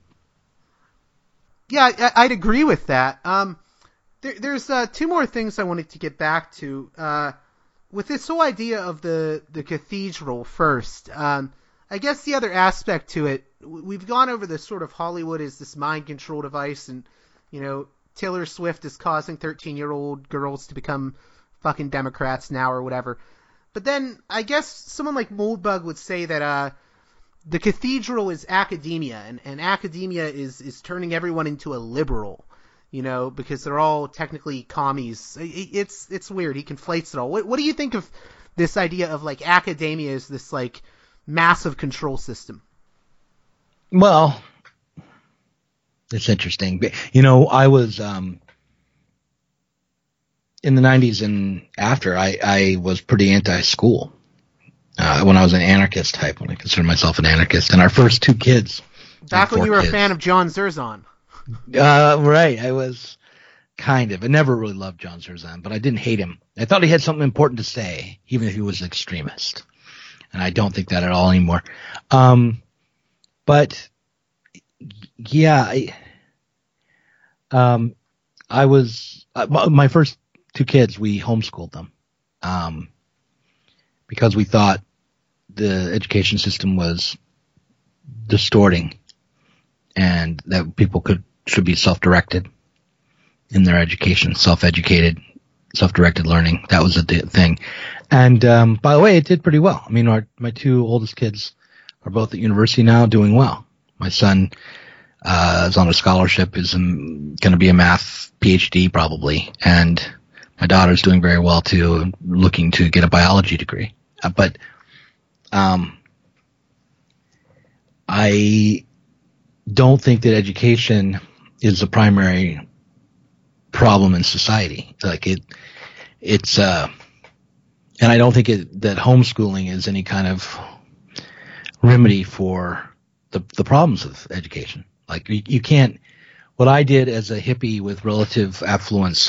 Yeah, I, I'd agree with that. Um, there, there's uh, two more things I wanted to get back to. Uh, with this whole idea of the, the cathedral first, um, I guess the other aspect to it, we've gone over this sort of Hollywood as this mind control device, and, you know, Taylor Swift is causing thirteen-year-old girls to become fucking Democrats now or whatever. But then I guess someone like Moldbug would say that uh, the cathedral is academia, and, and academia is, is turning everyone into a liberal, you know, because they're all technically commies. It, it's it's weird. He conflates it all. What, what do you think of this idea of, like, academia as this, like, massive control system? Well, it's interesting. You know, I was um, in the nineties and after, I, I was pretty anti-school uh, when I was an anarchist type, when I considered myself an anarchist. And our first two kids. Back when you were kids. a fan of John Zerzan. Uh, right. I was kind of. I never really loved John Zerzan, but I didn't hate him. I thought he had something important to say, even if he was an extremist. And I don't think that at all anymore. Um, but yeah, I, um, I was uh, my first two kids. We homeschooled them um, because we thought the education system was distorting, and that people could should be self-directed in their education, self-educated, self-directed learning. That was a thing. And um, by the way, it did pretty well. I mean, our, my two oldest kids are both at university now, doing well. My son uh, is on a scholarship, is going to be a math PhD probably, and my daughter's doing very well too, looking to get a biology degree. Uh, but um, I don't think that education is the primary problem in society. Like it, it's, uh, and I don't think it, that homeschooling is any kind of remedy for the the problems of education. Like you, you can't. What I did as a hippie with relative affluence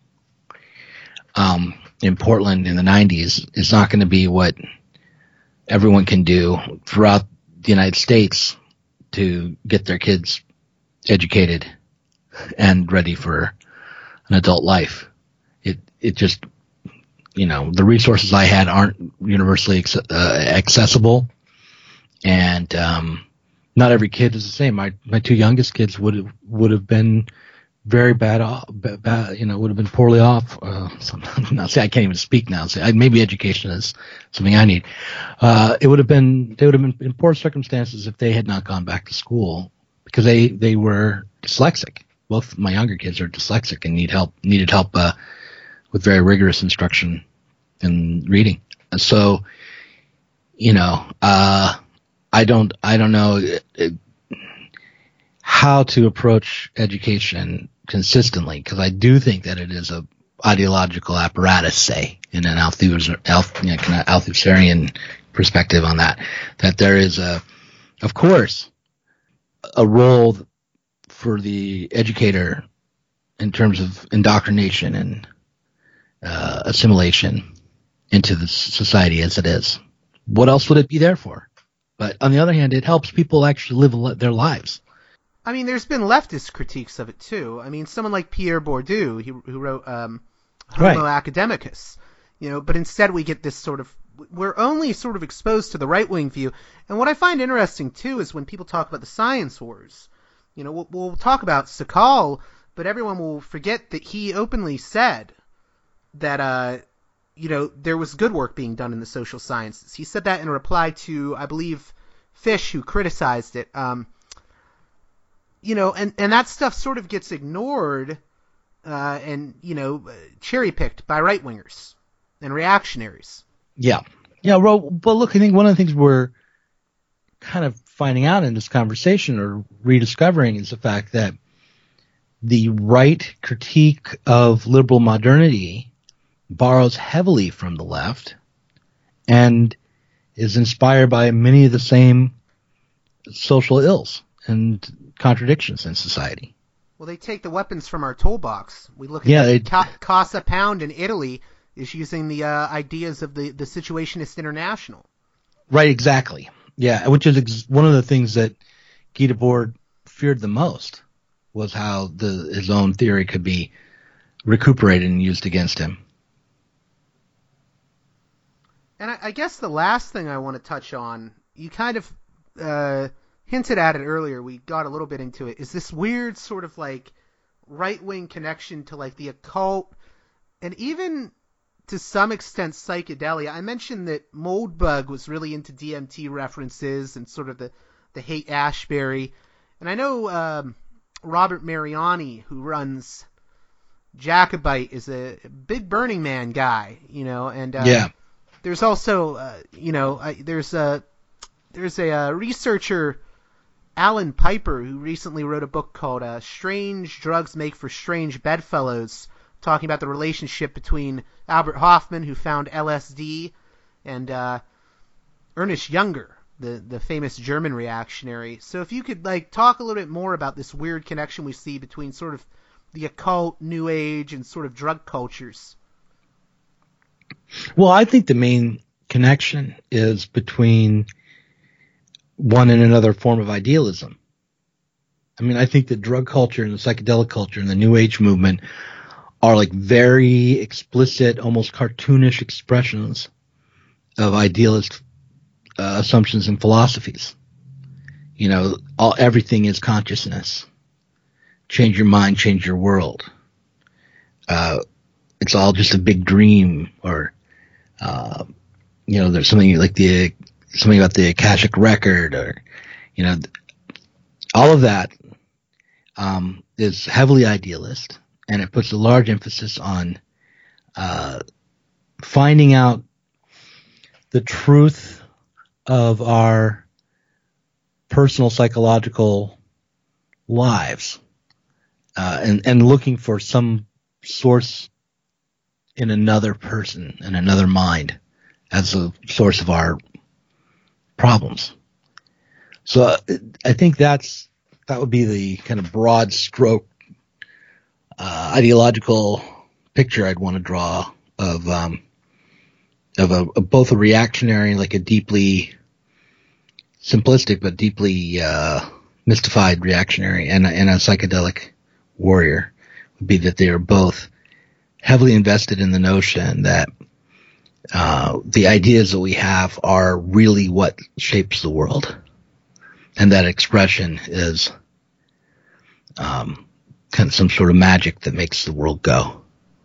um, in Portland in the nineties is not going to be what everyone can do throughout the United States to get their kids educated and ready for an adult life. It it just, you know, the resources I had aren't universally uh, accessible, and um, not every kid is the same. My my two youngest kids would have would have been very bad off, bad, you know, would have been poorly off. Uh, so, not say I can't even speak now. Say maybe education is something I need. Uh, it would have been they would have been in poor circumstances if they had not gone back to school, because they they were dyslexic. Both my younger kids are dyslexic and need help needed help uh, with very rigorous instruction in reading. And so, you know, uh, I don't I don't know how to approach education consistently, because I do think that it is a ideological apparatus, say, in an Althusser, Alth, you know, kind of Althusserian perspective on that, that there is a, of course, a role for the educator in terms of indoctrination and uh, assimilation into the society as it is. What else would it be there for? But on the other hand, it helps people actually live their lives. I mean, there's been leftist critiques of it too. I mean, someone like Pierre Bourdieu, he, who wrote um, Homo right. Academicus, you know. But instead, we get this sort of we're only sort of exposed to the right-wing view. And what I find interesting, too, is when people talk about the science wars. You know, we'll, we'll talk about Sakal, but everyone will forget that he openly said that, uh, you know, there was good work being done in the social sciences. He said that in reply to, I believe, Fish, who criticized it. Um, you know, and, and that stuff sort of gets ignored uh, and, you know, cherry-picked by right-wingers and reactionaries. Yeah. Yeah, well, but look, I think one of the things we're kind of finding out in this conversation or rediscovering is the fact that the right critique of liberal modernity borrows heavily from the left and is inspired by many of the same social ills and contradictions in society. Well, they take the weapons from our toolbox. We look at yeah, the they, Ca- Casa Pound in Italy is using the uh, ideas of the, the Situationist International. Right, exactly. Yeah, which is ex- one of the things that Guy Debord feared the most was how the his own theory could be recuperated and used against him. And I, I guess the last thing I want to touch on, you kind of uh, hinted at it earlier, we got a little bit into it, is this weird sort of like right-wing connection to like the occult and even to some extent psychedelia. I mentioned that Moldbug was really into D M T references and sort of the, the Haight-Ashbury. And I know um, Robert Mariani, who runs Jacobite, is a big Burning Man guy, you know, and uh, yeah. There's also, uh, you know, uh, there's a there's a uh, researcher, Alan Piper, who recently wrote a book called uh, Strange Drugs Make for Strange Bedfellows, talking about the relationship between Albert Hoffman, who found L S D, and uh, Ernest Junger, the, the famous German reactionary. So if you could like talk a little bit more about this weird connection we see between sort of the occult, New Age, and sort of drug cultures. Well, I think the main connection is between one and another form of idealism. I mean, I think the drug culture and the psychedelic culture and the New Age movement are like very explicit, almost cartoonish expressions of idealist uh, assumptions and philosophies. You know, all everything is consciousness. Change your mind, change your world. Uh, it's all just a big dream, or uh, you know, there's something like the something about the Akashic record, or you know, all of that um, is heavily idealist, and it puts a large emphasis on uh, finding out the truth of our personal psychological lives, uh, and and looking for some source in another person, in another mind, as a source of our problems. So uh, I think that's that would be the kind of broad stroke uh, ideological picture I'd want to draw of um, of a of both a reactionary, like a deeply simplistic but deeply uh, mystified reactionary, and a, and a psychedelic warrior. Would be that they are both heavily invested in the notion that uh, the ideas that we have are really what shapes the world, and that expression is um, kind of some sort of magic that makes the world go.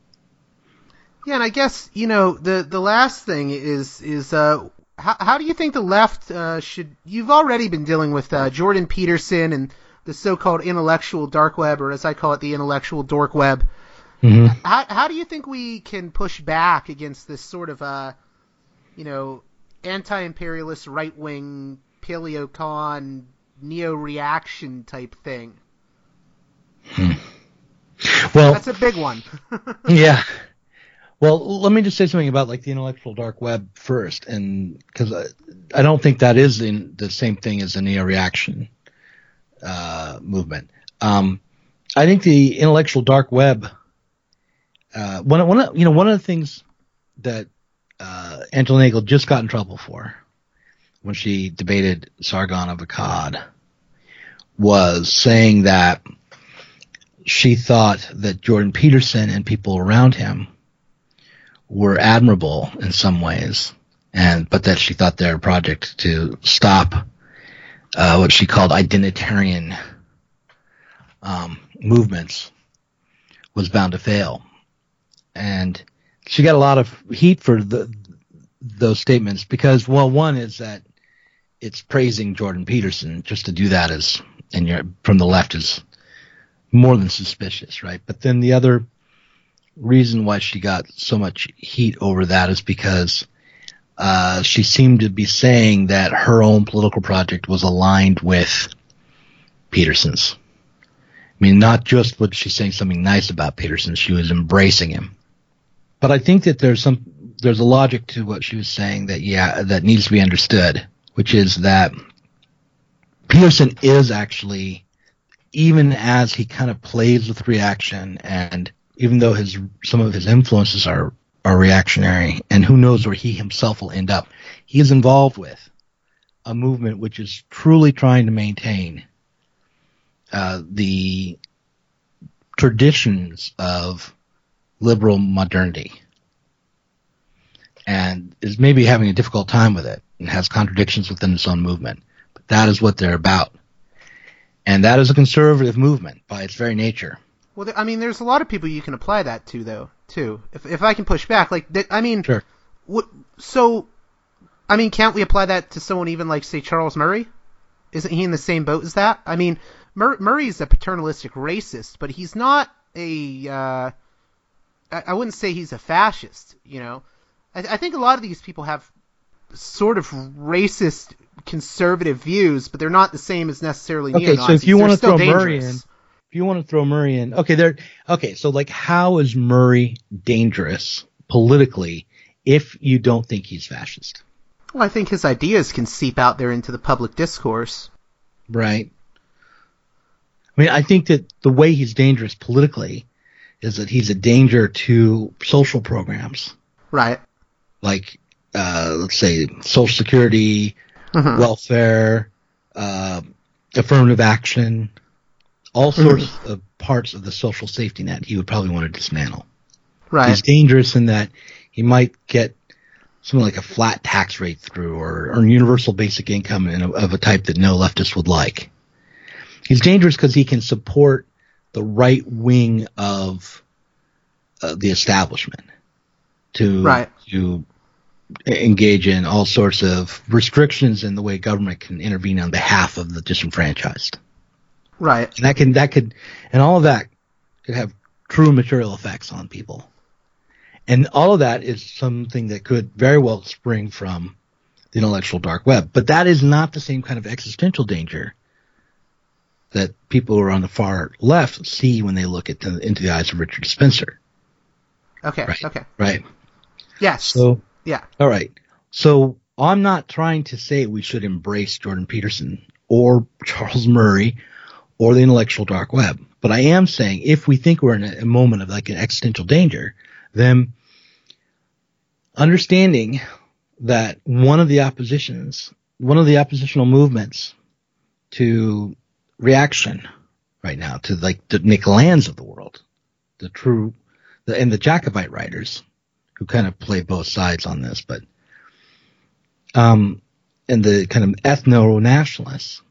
Yeah, and I guess, you know, the the last thing is is uh, how how do you think the left uh, should? You've already been dealing with uh, Jordan Peterson and the so-called intellectual dark web, or as I call it, the intellectual dork web. Mm-hmm. How how do you think we can push back against this sort of uh, you know, anti-imperialist right-wing paleocon neo-reaction type thing? Hmm. Well, that's a big one. Yeah. Well, let me just say something about like the intellectual dark web first, and because I, I don't think that is the, the same thing as the neo-reaction uh, movement. Um, I think the intellectual dark web. Uh, one, one, of, you know, one of the things that uh, Angela Nagle just got in trouble for when she debated Sargon of Akkad was saying that she thought that Jordan Peterson and people around him were admirable in some ways, and but that she thought their project to stop uh, what she called identitarian um, movements was bound to fail. And she got a lot of heat for the, those statements because, well, one is that it's praising Jordan Peterson. Just to do that is, and you're, from the left is more than suspicious, right? But then the other reason why she got so much heat over that is because uh, she seemed to be saying that her own political project was aligned with Peterson's. I mean, not just was she saying something nice about Peterson, she was embracing him. But I think that there's some there's a logic to what she was saying that yeah that needs to be understood, which is that Peterson is actually, even as he kind of plays with reaction, and even though his some of his influences are are reactionary, and who knows where he himself will end up, he is involved with a movement which is truly trying to maintain Uh, the traditions of liberal modernity, and is maybe having a difficult time with it and has contradictions within its own movement. But that is what they're about. And that is a conservative movement by its very nature. Well, I mean, there's a lot of people you can apply that to, though, too. If if I can push back, like, I mean, sure. What, so, I mean, can't we apply that to someone even like, say, Charles Murray? Isn't he in the same boat as that? I mean, Mur- Murray's a paternalistic racist, but he's not a, uh, I-, I wouldn't say he's a fascist, you know? I-, I think a lot of these people have sort of racist conservative views, but they're not the same as necessarily okay, neo-Nazis. So if you they're want to throw dangerous. Murray in, if you want to throw Murray in, okay, there, okay, so like how is Murray dangerous politically if you don't think he's fascist? Well, I think his ideas can seep out there into the public discourse. Right. I mean, I think that the way he's dangerous politically is that he's a danger to social programs. Right. Like, uh, let's say, Social Security, mm-hmm. welfare, uh, affirmative action, all sorts mm-hmm. of parts of the social safety net he would probably want to dismantle. Right. He's dangerous in that he might get something like a flat tax rate through, or, or universal basic income in a, of a type that no leftist would like. He's dangerous because he can support the right wing of uh, the establishment to right. to engage in all sorts of restrictions in the way government can intervene on behalf of the disenfranchised. Right. And that can that could and all of that could have true material effects on people. And all of that is something that could very well spring from the intellectual dark web. But that is not the same kind of existential danger that people who are on the far left see when they look at the, into the eyes of Richard Spencer. Okay, right, okay. Right. Yes. So, yeah. All right. So I'm not trying to say we should embrace Jordan Peterson or Charles Murray or the intellectual dark web. But I am saying if we think we're in a, a moment of like an existential danger, then understanding that one of the oppositions, one of the oppositional movements to reaction right now, to like the Nick Lands of the world, the true, the, and the Jacobite writers who kind of play both sides on this, but, um, and the kind of ethno-nationalists,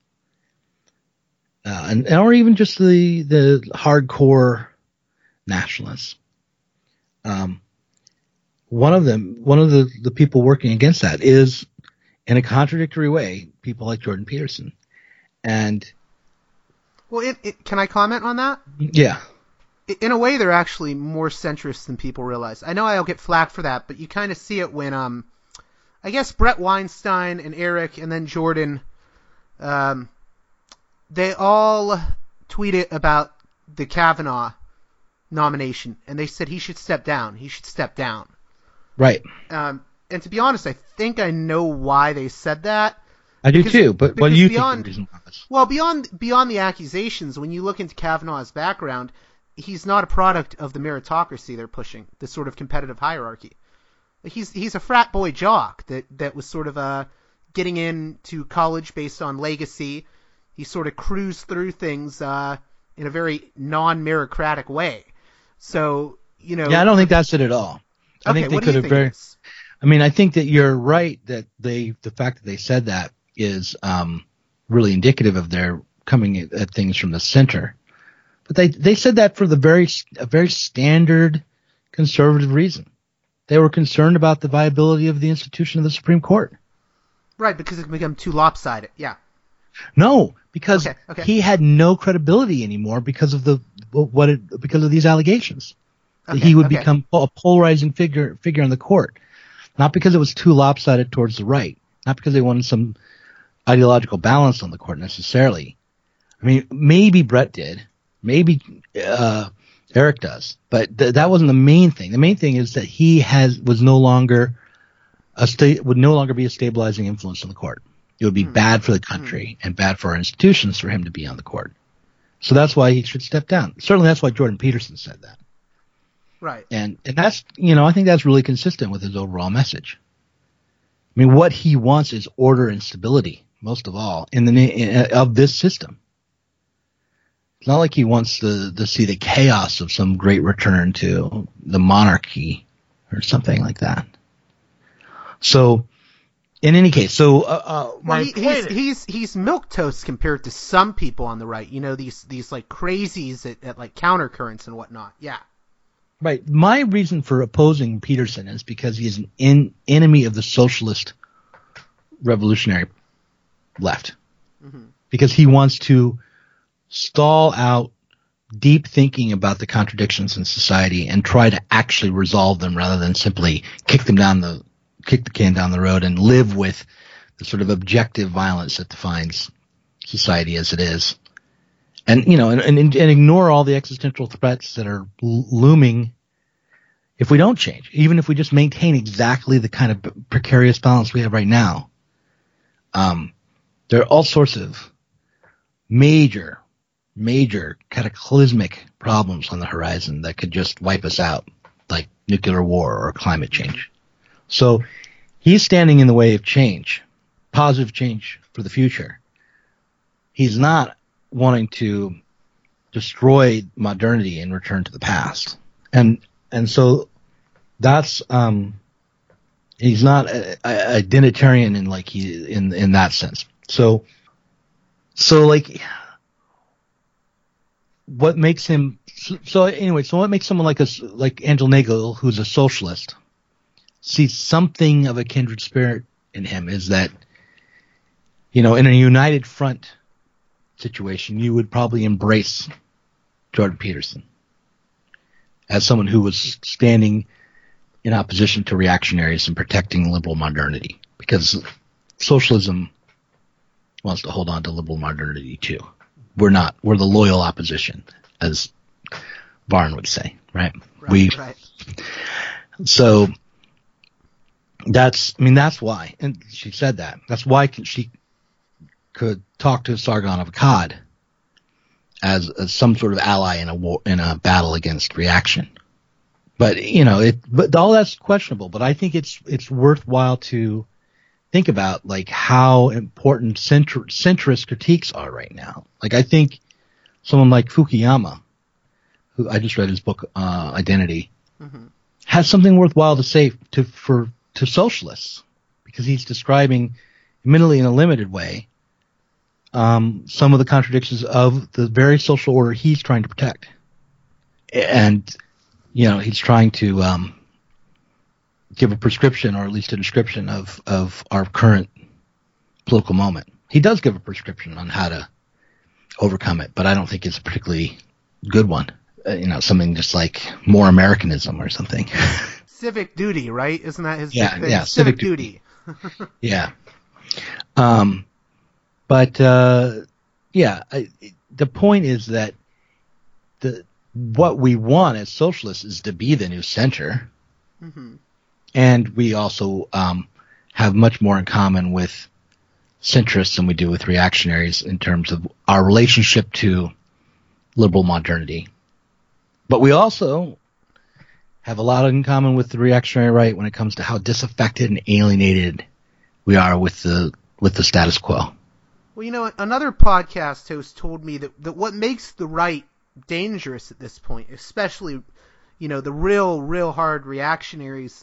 uh, and, or even just the, the hardcore nationalists. Um, one of them, one of the, the people working against that is, in a contradictory way, people like Jordan Peterson. And well, it, it, can I comment on that? Yeah. In a way, they're actually more centrist than people realize. I know I'll get flack for that, but you kind of see it when, um, I guess Brett Weinstein and Eric and then Jordan, um, they all tweeted about the Kavanaugh nomination, and they said he should step down. He should step down. Right. Um, and to be honest, I think I know why they said that. I do because, too, but what do you beyond, think the reason was? Well, beyond beyond the accusations, when you look into Kavanaugh's background, he's not a product of the meritocracy they're pushing, the sort of competitive hierarchy. He's he's a frat boy jock that, that was sort of uh, getting into college based on legacy. He sort of cruised through things uh, in a very non-meritocratic way. So, you know. Yeah, I don't think that's it at all. I okay, think they what could do you have think very. it is? I mean, I think that you're right that they, the fact that they said that is um, really indicative of their coming at, at things from the center. But they, they said that for the very, a very standard conservative reason. They were concerned about the viability of the institution of the Supreme Court. Right, because it can become too lopsided. Yeah. No, because okay, okay. he had no credibility anymore because of the what it, because of these allegations. Okay, he would okay. become a polarizing figure figure in the court, not because it was too lopsided towards the right, not because they wanted some ideological balance on the court necessarily. I mean, maybe Brett did, maybe uh, Eric does, but th- that wasn't the main thing. The main thing is that he has was no longer a sta- would no longer be a stabilizing influence on the court. It would be mm. bad for the country mm. and bad for our institutions for him to be on the court. So that's why he should step down. Certainly that's why Jordan Peterson said that. Right. And and that's, you know, I think that's really consistent with his overall message. I mean, what he wants is order and stability, most of all, in the in, of this system. It's not like he wants to, to see the chaos of some great return to the monarchy or something like that. So, in any case, so uh, uh, my well, he, he's, he's he's milquetoast compared to some people on the right. You know, these these like crazies at, at like countercurrents and whatnot. Yeah. Right. My reason for opposing Peterson is because he is an in, enemy of the socialist revolutionary left. Mm-hmm. Because he wants to stall out deep thinking about the contradictions in society and try to actually resolve them rather than simply kick them down the kick the can down the road and live with the sort of objective violence that defines society as it is. And, you know, and, and, and ignore all the existential threats that are looming if we don't change, even if we just maintain exactly the kind of precarious balance we have right now. Um, there are all sorts of major, major cataclysmic problems on the horizon that could just wipe us out, like nuclear war or climate change. So he's standing in the way of change, positive change for the future. He's not wanting to destroy modernity and return to the past. And and so that's um he's not a, a identitarian in like he in in that sense. So so like what makes him so anyway, so what makes someone like a like Angel Nagel, who's a socialist, see something of a kindred spirit in him is that, you know, in a united front situation, you would probably embrace Jordan Peterson as someone who was standing in opposition to reactionaries and protecting liberal modernity, because socialism wants to hold on to liberal modernity too. We're not. We're the loyal opposition, as Varn would say, right? Right, we. Right. So that's. I mean, that's why, and she said that. That's why she could talk to Sargon of Akkad as, as some sort of ally in a war, in a battle against reaction. But you know, it. But all that's questionable. But I think it's it's worthwhile to think about like how important centr- centrist critiques are right now. Like I think someone like Fukuyama, who I just read his book uh, Identity, mm-hmm. has something worthwhile to say to for to socialists, because he's describing, admittedly in a limited way, um, some of the contradictions of the very social order he's trying to protect. And, you know, he's trying to um, give a prescription, or at least a description of, of our current political moment. He does give a prescription on how to overcome it, but I don't think it's a particularly good one. Uh, you know, something just like more Americanism or something. Civic duty, right? Isn't that his yeah, big thing? Yeah, Civic, civic duty. duty. Yeah. Um, but, uh, yeah, I, the point is that the what we want as socialists is to be the new center. Mm-hmm. And we also um, have much more in common with centrists than we do with reactionaries in terms of our relationship to liberal modernity. But we also have a lot in common with the reactionary right when it comes to how disaffected and alienated we are with the with the status quo. Well, you know, another podcast host told me that, that what makes the right dangerous at this point, especially, you know, the real, real hard reactionaries,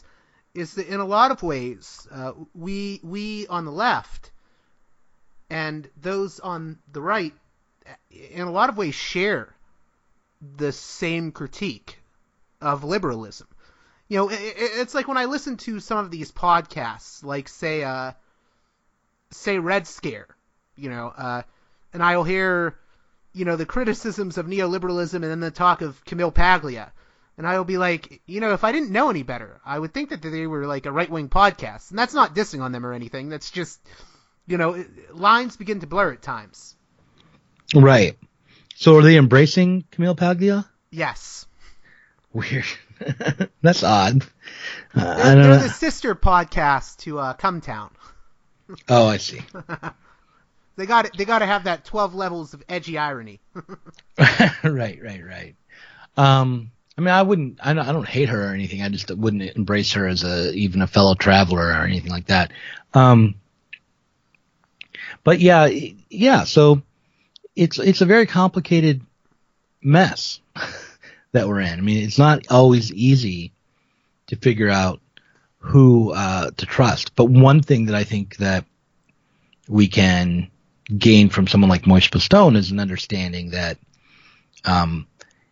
is that in a lot of ways, uh, we we on the left and those on the right, in a lot of ways, share the same critique of liberalism. You know, it, it's like when I listen to some of these podcasts, like say, uh, say Red Scare, you know, uh, and I'll hear, you know, the criticisms of neoliberalism and then the talk of Camille Paglia. And I will be like, you know, if I didn't know any better, I would think that they were like a right-wing podcast. And that's not dissing on them or anything. That's just, you know, lines begin to blur at times. Right. So are they embracing Camille Paglia? Yes. Weird. That's odd. Uh, they're I don't they're know. the sister podcast to uh, Come Town. Oh, I see. They got they got to have that twelve levels of edgy irony. Right, right, right. Um, I mean, I wouldn't. I don't, I don't hate her or anything. I just wouldn't embrace her as a even a fellow traveler or anything like that. Um, but yeah, yeah. So it's it's a very complicated mess that we're in. I mean, it's not always easy to figure out who uh, to trust. But one thing that I think that we can gain from someone like Moishe Postone is an understanding that um,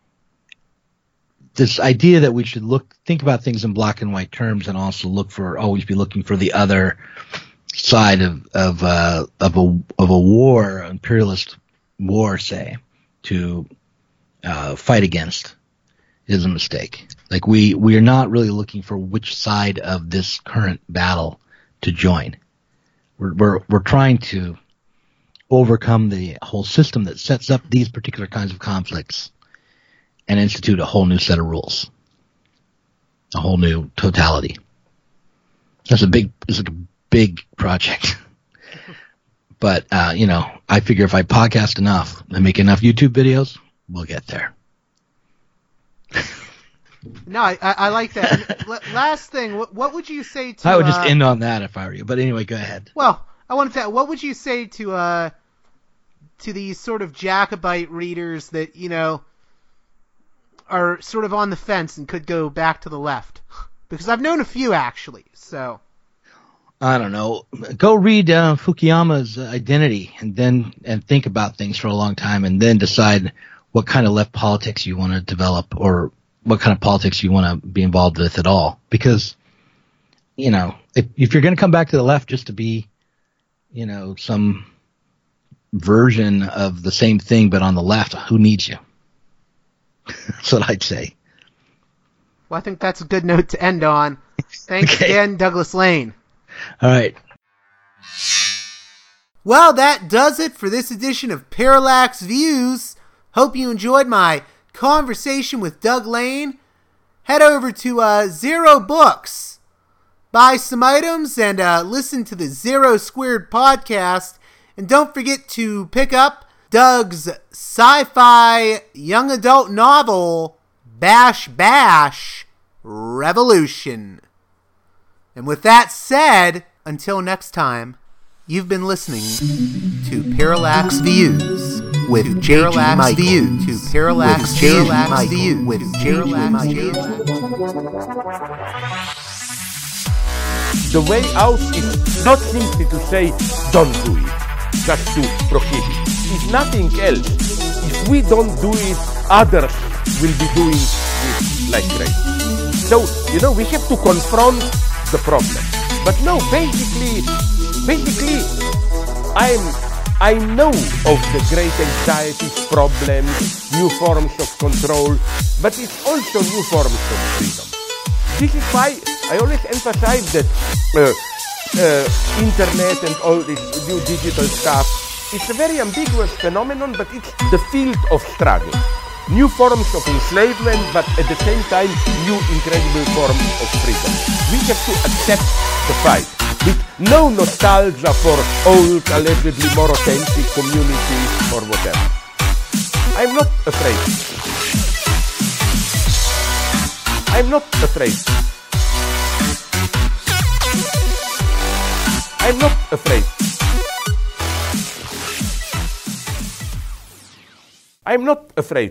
this idea that we should look think about things in black and white terms and also look for always be looking for the other side of of uh, of a of a war, imperialist war, say, to uh, fight against is a mistake. Like we we are not really looking for which side of this current battle to join. We're we're we're trying to overcome the whole system that sets up these particular kinds of conflicts and institute a whole new set of rules, a whole new totality. That's a big, it's like a big project. But, uh, you know, I figure if I podcast enough and make enough YouTube videos, we'll get there. No, I, I like that. L- last thing, what, what would you say to... I would just uh, end on that if I were you. But anyway, go ahead. Well, I wanted to... What would you say to uh, to these sort of Jacobite readers that, you know, are sort of on the fence and could go back to the left? Because I've known a few, actually, so... I don't know. Go read uh, Fukuyama's uh, Identity and then and think about things for a long time and then decide what kind of left politics you want to develop or what kind of politics you want to be involved with at all. Because, you know, if, if you're going to come back to the left just to be, you know, some version of the same thing but on the left, who needs you? That's what I'd say. Well, I think that's a good note to end on. Thanks Okay. again, Douglas Lane. All right. Well, that does it for this edition of Parallax Views. Hope you enjoyed my conversation with Doug Lane. Head over to uh, Zero Books, buy some items, and uh, listen to the Zero Squared podcast. And don't forget to pick up Doug's sci-fi young adult novel, Bash Bash Revolution. And with that said, until next time, you've been listening to Parallax Views with J G Parallax Views to Parallax Views with Parallax Views. The way out is not simply to say, don't do it, just to prohibit. If nothing else, if we don't do it, others will be doing it like crazy. So, you know, we have to confront the problem. But no, basically, basically, I'm, I know of the great anxieties, problems, new forms of control, but it's also new forms of freedom. This is why I always emphasize that uh, uh, internet and all this new digital stuff, it's a very ambiguous phenomenon, but it's the field of struggle. New forms of enslavement, but at the same time, new incredible forms of freedom. We have to accept the fight with no nostalgia for old, allegedly more authentic communities or whatever. I'm not afraid. I'm not afraid. I'm not afraid. I'm not afraid.